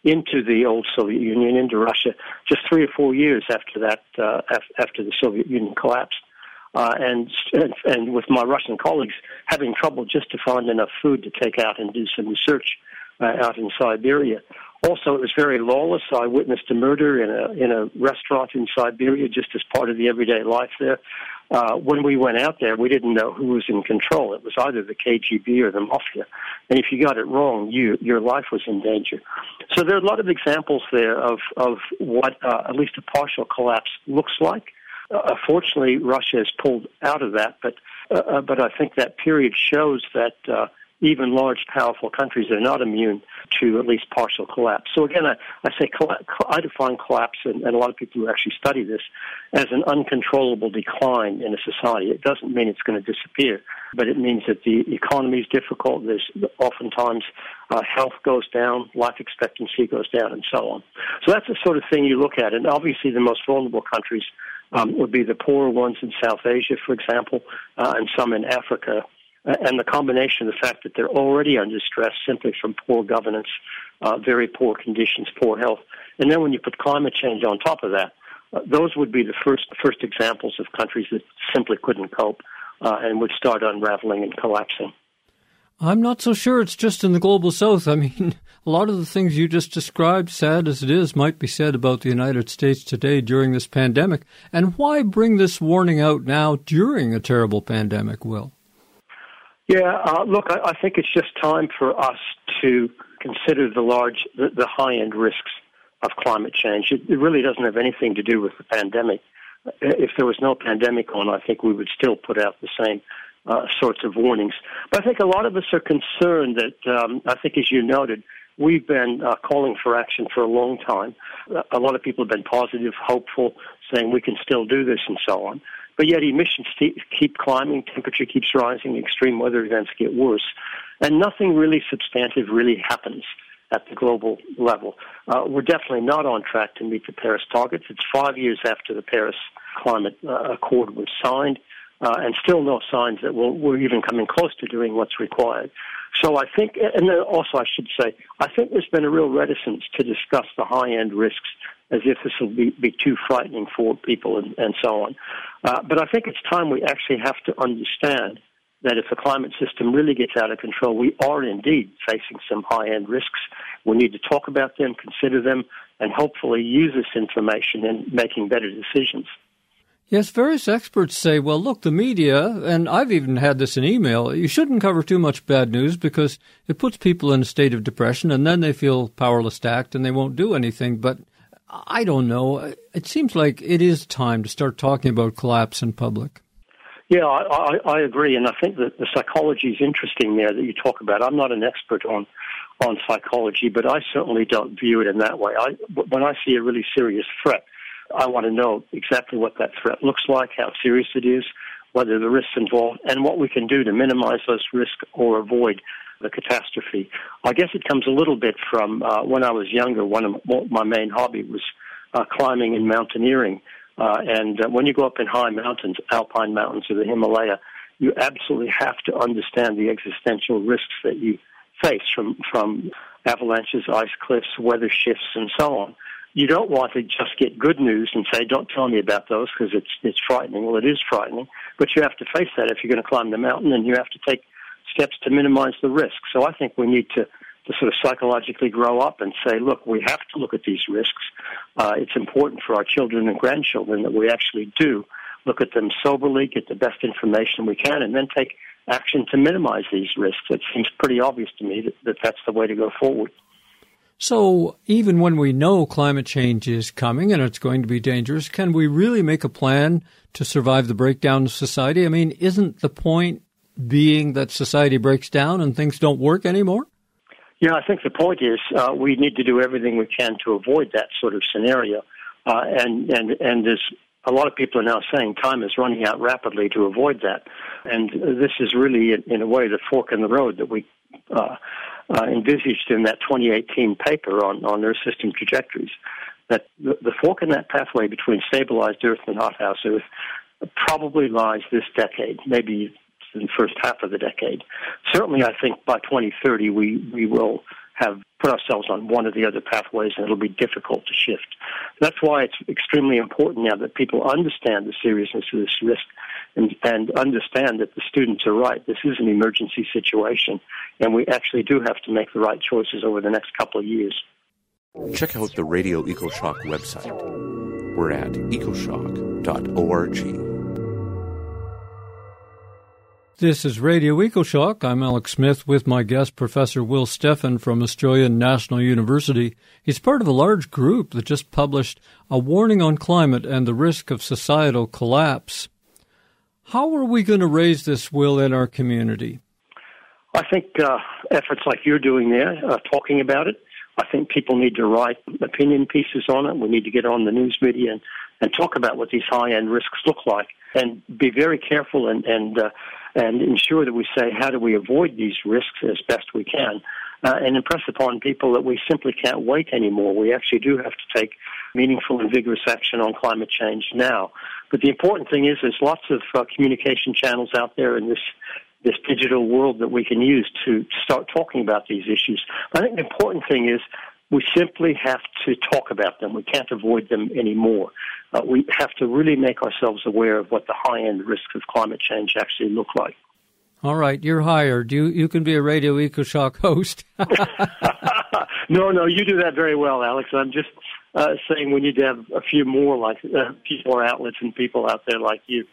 into the old Soviet Union, into Russia, just three or four years after that, uh, after the Soviet Union collapsed. Uh, and, and and with my Russian colleagues having trouble just to find enough food to take out and do some research uh, out in Siberia. Also, it was very lawless. I witnessed a murder in a in a restaurant in Siberia just as part of the everyday life there. Uh, when we went out there, we didn't know who was in control. It was either the K G B or the mafia. And if you got it wrong, you, your life was in danger. So there are a lot of examples there of, of what uh, at least a partial collapse looks like. Uh, fortunately, Russia has pulled out of that, but uh, but I think that period shows that uh, even large, powerful countries are not immune to at least partial collapse. So again, I, I say I define collapse, and, and a lot of people who actually study this, as an uncontrollable decline in a society. It doesn't mean it's going to disappear, but it means that the economy is difficult. There's oftentimes uh, health goes down, life expectancy goes down, and so on. So that's the sort of thing you look at, and obviously the most vulnerable countries um, would be the poorer ones in South Asia, for example, uh, and some in Africa. And the combination of the fact that they're already under stress simply from poor governance, uh, very poor conditions, poor health. And then when you put climate change on top of that, uh, those would be the first first examples of countries that simply couldn't cope uh, and would start unraveling and collapsing. I'm not so sure it's just in the global south. I mean, a lot of the things you just described, sad as it is, might be said about the United States today during this pandemic. And why bring this warning out now during a terrible pandemic, Will? Yeah, uh, look, I, I think it's just time for us to consider the large, the, the high-end risks of climate change. It, it really doesn't have anything to do with the pandemic. If there was no pandemic on, I think we would still put out the same uh, sorts of warnings. But I think a lot of us are concerned that, um, I think as you noted, we've been uh, calling for action for a long time. A lot of people have been positive, hopeful, saying we can still do this and so on. But yet emissions keep climbing, temperature keeps rising, extreme weather events get worse, and nothing really substantive really happens at the global level. Uh, we're definitely not on track to meet the Paris targets. It's five years after the Paris Climate uh, Accord was signed, uh, and still no signs that we're, we're even coming close to doing what's required. So I think, and then also I should say, I think there's been a real reticence to discuss the high-end risks as if this will be, be too frightening for people and, and so on. Uh, but I think it's time we actually have to understand that if the climate system really gets out of control, we are indeed facing some high-end risks. We need to talk about them, consider them, and hopefully use this information in making better decisions. Yes, various experts say, well, look, the media, and I've even had this in email, you shouldn't cover too much bad news because it puts people in a state of depression and then they feel powerless to act and they won't do anything. But I don't know. It seems like it is time to start talking about collapse in public. Yeah, I, I, I agree, and I think that the psychology is interesting there that you talk about. I'm not an expert on on psychology, but I certainly don't view it in that way. I, when I see a really serious threat, I want to know exactly what that threat looks like, how serious it is, whether the risks involved, and what we can do to minimize those risks or avoid the catastrophe. I guess it comes a little bit from uh, when I was younger. One of my main hobby was uh, climbing and mountaineering. Uh, and uh, when you go up in high mountains, alpine mountains or the Himalaya, you absolutely have to understand the existential risks that you face from, from avalanches, ice cliffs, weather shifts, and so on. You don't want to just get good news and say, don't tell me about those because it's, it's frightening. Well, it is frightening, but you have to face that if you're going to climb the mountain, and you have to take steps to minimize the risk. So I think we need to, to sort of psychologically grow up and say, look, we have to look at these risks. Uh, it's important for our children and grandchildren that we actually do look at them soberly, get the best information we can, and then take action to minimize these risks. It seems pretty obvious to me that, that that's the way to go forward. So even when we know climate change is coming and it's going to be dangerous, can we really make a plan to survive the breakdown of society? I mean, isn't the point being that society breaks down and things don't work anymore? Yeah, I think the point is uh, we need to do everything we can to avoid that sort of scenario. Uh, and, and, and there's a lot of people are now saying time is running out rapidly to avoid that. And this is really, in, in a way, the fork in the road that we uh, uh, envisaged in that twenty eighteen paper on, on Earth system trajectories. That the, the fork in that pathway between stabilized Earth and hothouse Earth probably lies this decade, maybe in the first half of the decade. Certainly, I think by twenty thirty, we, we will have put ourselves on one or the other pathways, and it'll be difficult to shift. That's why it's extremely important now that people understand the seriousness of this risk and, and understand that the students are right. This is an emergency situation, and we actually do have to make the right choices over the next couple of years. Check out the Radio EcoShock website. We're at ecoshock dot org. This is Radio EcoShock. I'm Alex Smith with my guest, Professor Will Steffen from Australian National University. He's part of a large group that just published a warning on climate and the risk of societal collapse. How are we going to raise this, Will, in our community? I think uh, efforts like you're doing there, uh, talking about it. I think people need to write opinion pieces on it. We need to get on the news media and, and talk about what these high-end risks look like, and be very careful and and, uh, and ensure that we say, how do we avoid these risks as best we can, uh, and impress upon people that we simply can't wait anymore. We actually do have to take meaningful and vigorous action on climate change now. But the important thing is there's lots of uh, communication channels out there in this this digital world that we can use to start talking about these issues. I think the important thing is we simply have to talk about them. We can't avoid them anymore. Uh, we have to really make ourselves aware of what the high-end risks of climate change actually look like. All right, you're hired. You you can be a Radio EcoShock host. no, no, you do that very well, Alex. I'm just uh, saying we need to have a few more like uh, a few more outlets and people out there like you.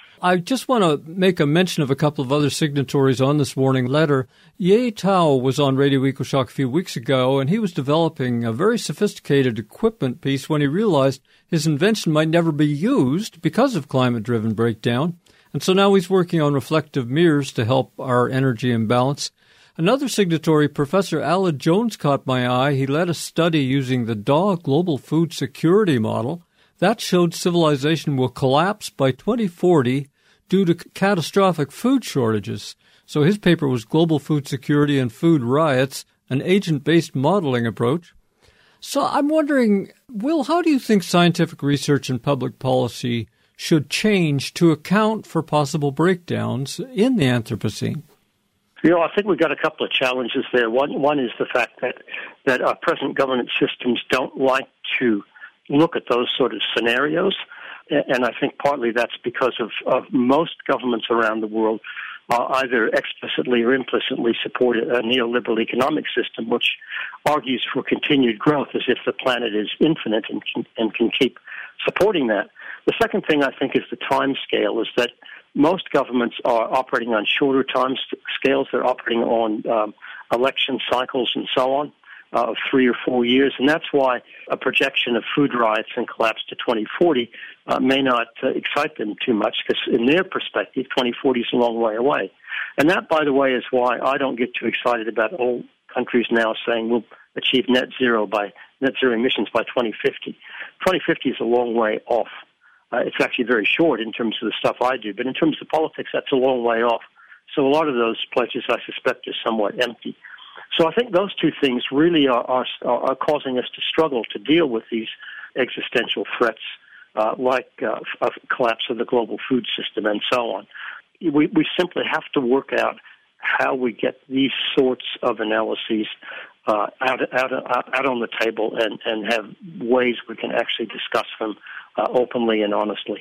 I just want to make a mention of a couple of other signatories on this warning letter. Ye Tao was on Radio EcoShock a few weeks ago, and he was developing a very sophisticated equipment piece when he realized his invention might never be used because of climate-driven breakdown. And so now he's working on reflective mirrors to help our energy imbalance. Another signatory, Professor Aled Jones, caught my eye. He led a study using the D A W Global Food Security Model. That showed civilization will collapse by twenty forty due to catastrophic food shortages. So his paper was Global Food Security and Food Riots, an agent-based modeling approach. So I'm wondering, Will, how do you think scientific research and public policy should change to account for possible breakdowns in the Anthropocene? You know, I think we've got a couple of challenges there. One, one is the fact that, that our present governance systems don't like to look at those sort of scenarios, and I think partly that's because of, of most governments around the world uh, either explicitly or implicitly support a neoliberal economic system which argues for continued growth as if the planet is infinite and can, and can keep supporting that. The second thing I think is the time scale, is that most governments are operating on shorter time scales. They're operating on um, election cycles and so on. Uh, of three or four years, and that's why a projection of food riots and collapse to twenty forty uh, may not uh, excite them too much, because in their perspective, twenty forty is a long way away. And that, by the way, is why I don't get too excited about all countries now saying we'll achieve net zero by net zero emissions by twenty fifty. twenty fifty is a long way off. Uh, it's actually very short in terms of the stuff I do, but in terms of politics, that's a long way off. So a lot of those pledges, I suspect, are somewhat empty. So I think those two things really are, are, are causing us to struggle to deal with these existential threats, uh, like uh, a collapse of the global food system and so on. We, we simply have to work out how we get these sorts of analyses uh, out, out, out on the table and, and have ways we can actually discuss them uh, openly and honestly.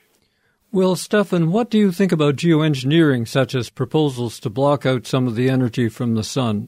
Well, Steffen, what do you think about geoengineering, such as proposals to block out some of the energy from the sun?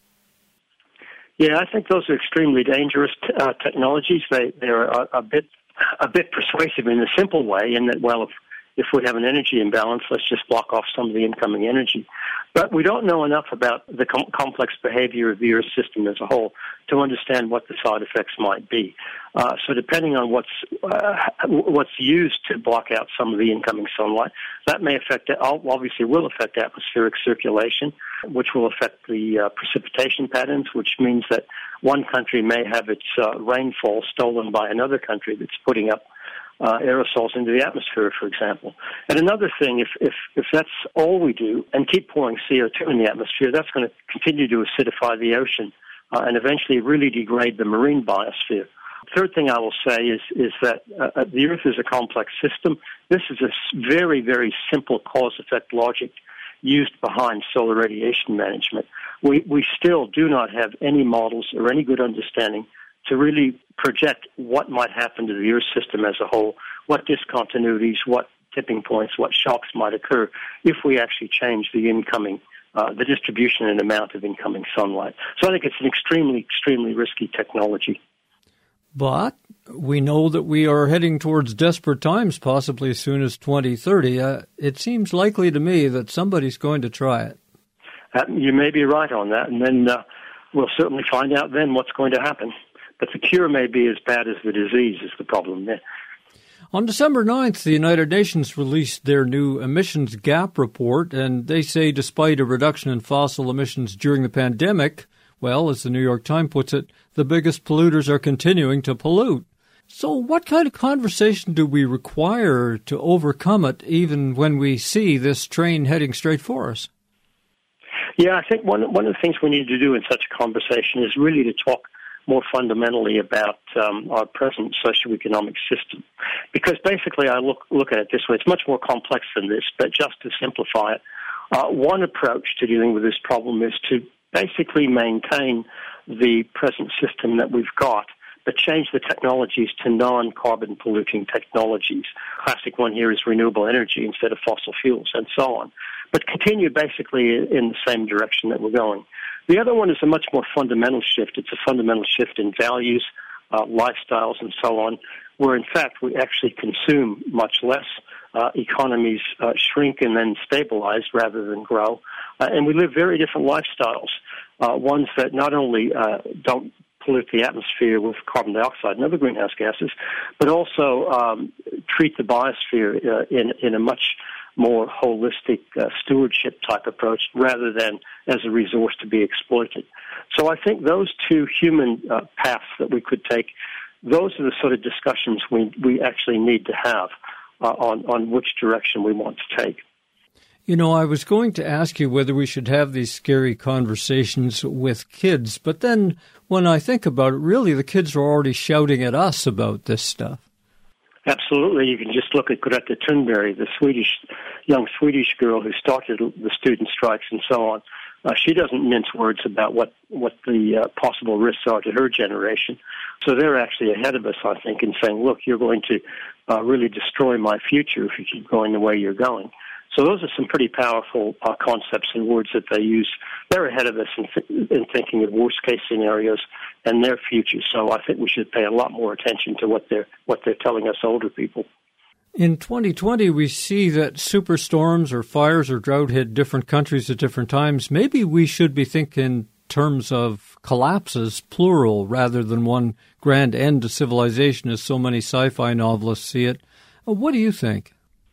Yeah, I think those are extremely dangerous uh, technologies. They they're a, a bit a bit persuasive in a simple way, in that, well, if if we have an energy imbalance, let's just block off some of the incoming energy. But we don't know enough about the com- complex behavior of the Earth system as a whole to understand what the side effects might be. Uh, so depending on what's uh, what's used to block out some of the incoming sunlight, that may affect, obviously will affect atmospheric circulation, which will affect the uh, precipitation patterns, which means that one country may have its uh, rainfall stolen by another country that's putting up Uh, aerosols into the atmosphere, for example. And another thing, if, if, if that's all we do and keep pouring C O two in the atmosphere, that's going to continue to acidify the ocean uh, and eventually really degrade the marine biosphere. Third thing I will say is, is that uh, the Earth is a complex system. This is a very, very simple cause-effect logic. used behind solar radiation management. We, we still do not have any models or any good understanding to really project what might happen to the Earth system as a whole, what discontinuities, what tipping points, what shocks might occur if we actually change the incoming, uh, the distribution and amount of incoming sunlight. So I think it's an extremely, extremely risky technology. But we know that we are heading towards desperate times, possibly as soon as twenty thirty. Uh, it seems likely to me that somebody's going to try it. Uh, you may be right on that, and then uh, we'll certainly find out then what's going to happen. But the cure may be as bad as the disease is the problem there. On December ninth, the United Nations released their new emissions gap report, and they say despite a reduction in fossil emissions during the pandemic, well, as the New York Times puts it, the biggest polluters are continuing to pollute. So what kind of conversation do we require to overcome it, even when we see this train heading straight for us? Yeah, I think one, one of the things we need to do in such a conversation is really to talk more fundamentally about um, our present socioeconomic system. Because basically I look look at it this way. It's much more complex than this, but just to simplify it, uh, one approach to dealing with this problem is to basically maintain the present system that we've got, but change the technologies to non-carbon polluting technologies. Classic one here is renewable energy instead of fossil fuels and so on. But continue basically in the same direction that we're going. The other one is a much more fundamental shift. It's a fundamental shift in values, uh, lifestyles, and so on, where in fact we actually consume much less. Uh, economies uh, shrink and then stabilize rather than grow. Uh, and we live very different lifestyles, uh, ones that not only uh, don't pollute the atmosphere with carbon dioxide and other greenhouse gases, but also um, treat the biosphere uh, in, in a much more holistic uh, stewardship type approach rather than as a resource to be exploited. So I think those two human uh, paths that we could take, those are the sort of discussions we, we actually need to have uh, on, on which direction we want to take. You know, I was going to ask you whether we should have these scary conversations with kids, but then when I think about it, really the kids are already shouting at us about this stuff. Absolutely. You can just look at Greta Thunberg, the Swedish, young Swedish girl who started the student strikes and so on. Uh, she doesn't mince words about what, what the uh, possible risks are to her generation. So they're actually ahead of us, I think, in saying, look, you're going to uh, really destroy my future if you keep going the way you're going. So those are some pretty powerful uh, concepts and words that they use. They're ahead of us in, th- in thinking of worst-case scenarios and their future. So I think we should pay a lot more attention to what they're what they're telling us older people. In twenty twenty, we see that superstorms or fires or drought hit different countries at different times. Maybe we should be thinking in terms of collapses, plural, rather than one grand end to civilization, as so many sci-fi novelists see it. What do you think?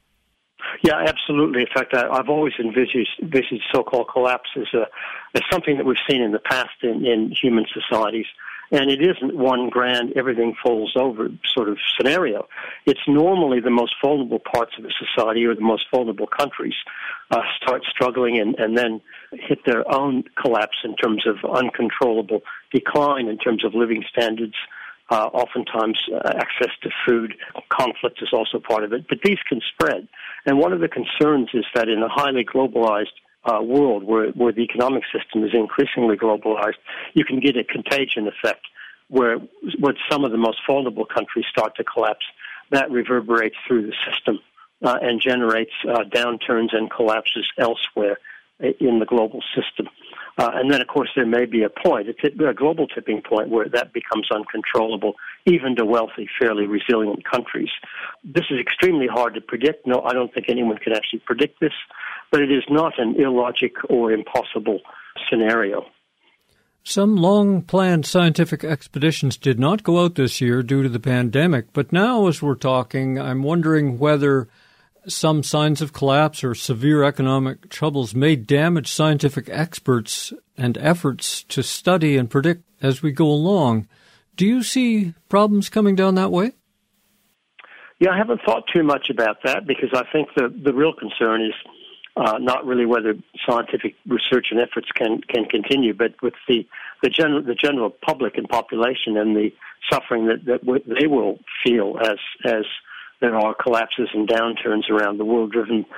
Yeah, absolutely. In fact, I, I've always envisaged, envisaged so-called collapse as, a, as something that we've seen in the past in, in human societies. And it isn't one grand, everything falls over sort of scenario. It's normally the most vulnerable parts of a society or the most vulnerable countries uh, start struggling and, and then hit their own collapse in terms of uncontrollable decline in terms of living standards. Uh, oftentimes uh, access to food, conflict is also part of it, but these can spread. And one of the concerns is that in a highly globalized uh, world where, where the economic system is increasingly globalized, you can get a contagion effect where, where some of the most vulnerable countries start to collapse. That reverberates through the system uh, and generates uh, downturns and collapses elsewhere in the global system. Uh, and then, of course, there may be a point, a, tip, a global tipping point where that becomes uncontrollable, even to wealthy, fairly resilient countries. This is extremely hard to predict. No, I don't think anyone can actually predict this, but it is not an illogic or impossible scenario. Some long-planned scientific expeditions did not go out this year due to the pandemic, but now as we're talking, I'm wondering whether some signs of collapse or severe economic troubles may damage scientific experts and efforts to study and predict as we go along. Do you see problems coming down that way? Yeah, I haven't thought too much about that because I think the, the real concern is uh, not really whether scientific research and efforts can, can continue, but with the, the, general, the general public and population and the suffering that, that w- they will feel as as there are collapses and downturns around the world driven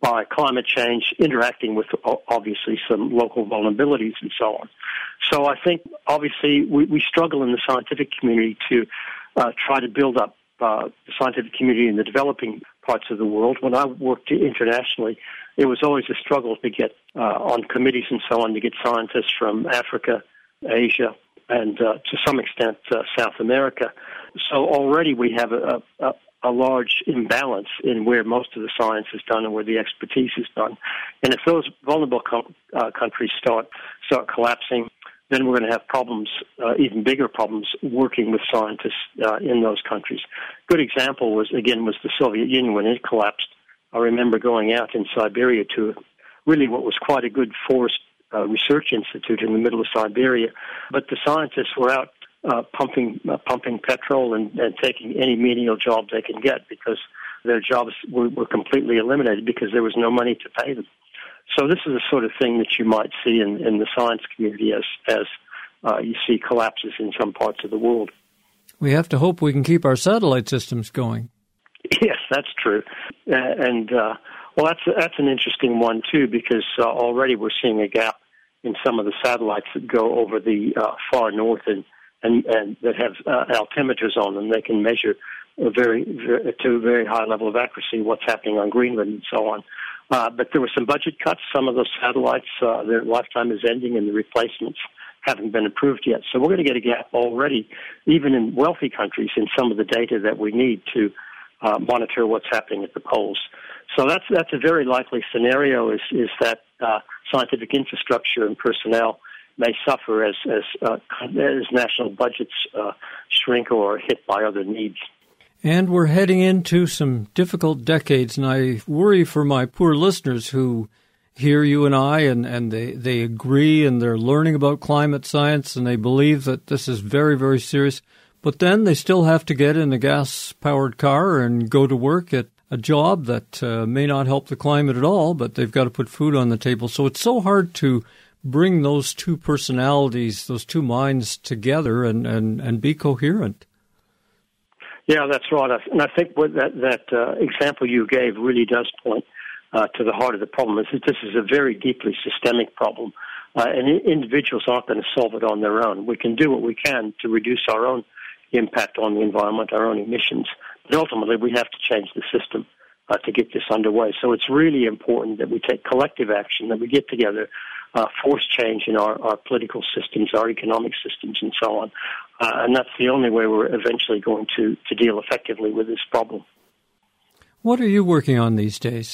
by climate change, interacting with, obviously, some local vulnerabilities and so on. So I think, obviously, we, we struggle in the scientific community to uh, try to build up uh, the scientific community in the developing parts of the world. When I worked internationally, it was always a struggle to get uh, on committees and so on, to get scientists from Africa, Asia, and uh, to some extent uh, South America. So already we have a, a, a large imbalance in where most of the science is done and where the expertise is done. And if those vulnerable com- uh, countries start start collapsing, then we're going to have problems, uh, even bigger problems, working with scientists uh, in those countries. Good example was, again, was the Soviet Union when it collapsed. I remember going out in Siberia to really what was quite a good forest uh, research institute in the middle of Siberia, but the scientists were out uh, pumping uh, pumping petrol and, and taking any menial job they can get because their jobs were, were completely eliminated because there was no money to pay them. So this is the sort of thing that you might see in, in the science community as, as uh, you see collapses in some parts of the world. We have to hope we can keep our satellite systems going. Yes, that's true. Uh, and, uh, well, that's that's an interesting one, too, because uh, already we're seeing a gap in some of the satellites that go over the uh, far north and, and, and that have uh, altimeters on them. They can measure a very, very to a very high level of accuracy what's happening on Greenland and so on. Uh, but there were some budget cuts. Some of those satellites, uh, their lifetime is ending and the replacements haven't been approved yet. So we're going to get a gap already, even in wealthy countries, in some of the data that we need to uh, monitor what's happening at the poles. So that's that's a very likely scenario, is, is that uh, scientific infrastructure and personnel may suffer as, as, uh, as national budgets uh, shrink or are hit by other needs. And we're heading into some difficult decades, and I worry for my poor listeners who hear you and I, and, and they, they agree, and they're learning about climate science, and they believe that this is very, very serious. But then they still have to get in a gas-powered car and go to work at a job that uh, may not help the climate at all, but they've got to put food on the table. So it's so hard to bring those two personalities, those two minds together and, and, and be coherent. Yeah, that's right. And I think what that, that uh, example you gave really does point uh, to the heart of the problem. Is that this is a very deeply systemic problem, uh, and individuals aren't going to solve it on their own. We can do what we can to reduce our own impact on the environment, our own emissions, but ultimately we have to change the system uh, to get this underway. So it's really important that we take collective action, that we get together, uh, force change in our, our political systems, our economic systems, and so on. Uh, and that's the only way we're eventually going to, to deal effectively with this problem. What are you working on these days?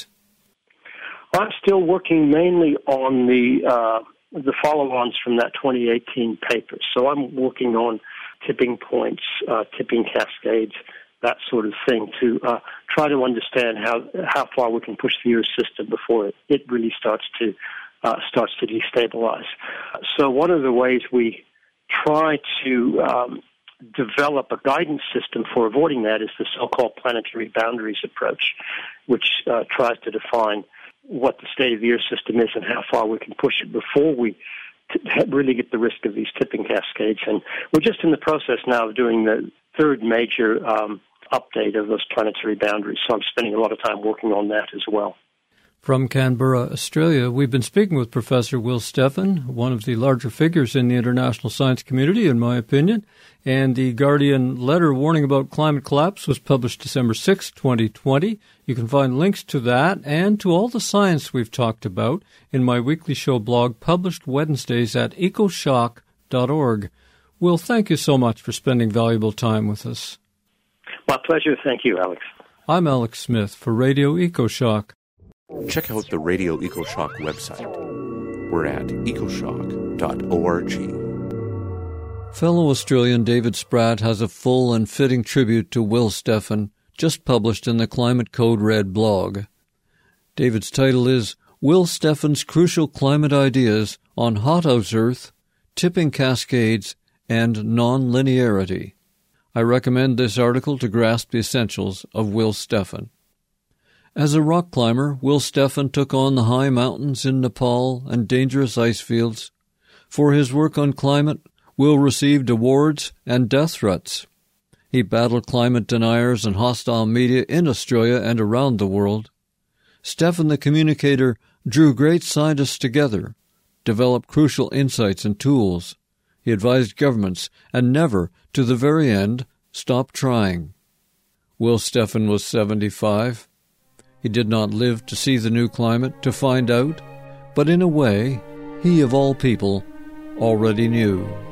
I'm still working mainly on the uh, the follow-ons from that twenty eighteen paper. So I'm working on tipping points, uh, tipping cascades, that sort of thing, to uh, try to understand how how far we can push the Earth system before it, it really starts to uh, starts to destabilize. So one of the ways we try to um, develop a guidance system for avoiding that is the so-called planetary boundaries approach, which uh, tries to define what the state of the Earth system is and how far we can push it before we t- really get the risk of these tipping cascades. And we're just in the process now of doing the third major um, update of those planetary boundaries, so I'm spending a lot of time working on that as well. From Canberra, Australia, we've been speaking with Professor Will Steffen, one of the larger figures in the international science community, in my opinion. And the Guardian letter warning about climate collapse was published December sixth, twenty twenty. You can find links to that and to all the science we've talked about in my weekly show blog, published Wednesdays at ecoshock dot org. Will, thank you so much for spending valuable time with us. My pleasure. Thank you, Alex. I'm Alex Smith for Radio EcoShock. Check out the Radio EcoShock website. We're at ecoshock dot org. Fellow Australian David Spratt has a full and fitting tribute to Will Steffen, just published in the Climate Code Red blog. David's title is Will Steffen's Crucial Climate Ideas on Hothouse Earth, Tipping Cascades, and Non-Linearity. I recommend this article to grasp the essentials of Will Steffen. As a rock climber, Will Steffen took on the high mountains in Nepal and dangerous ice fields. For his work on climate, Will received awards and death threats. He battled climate deniers and hostile media in Australia and around the world. Stefan the Communicator drew great scientists together, developed crucial insights and tools. He advised governments and never, to the very end, stopped trying. Will Stefan was seventy-five. He did not live to see the new climate, to find out, but in a way, he of all people already knew.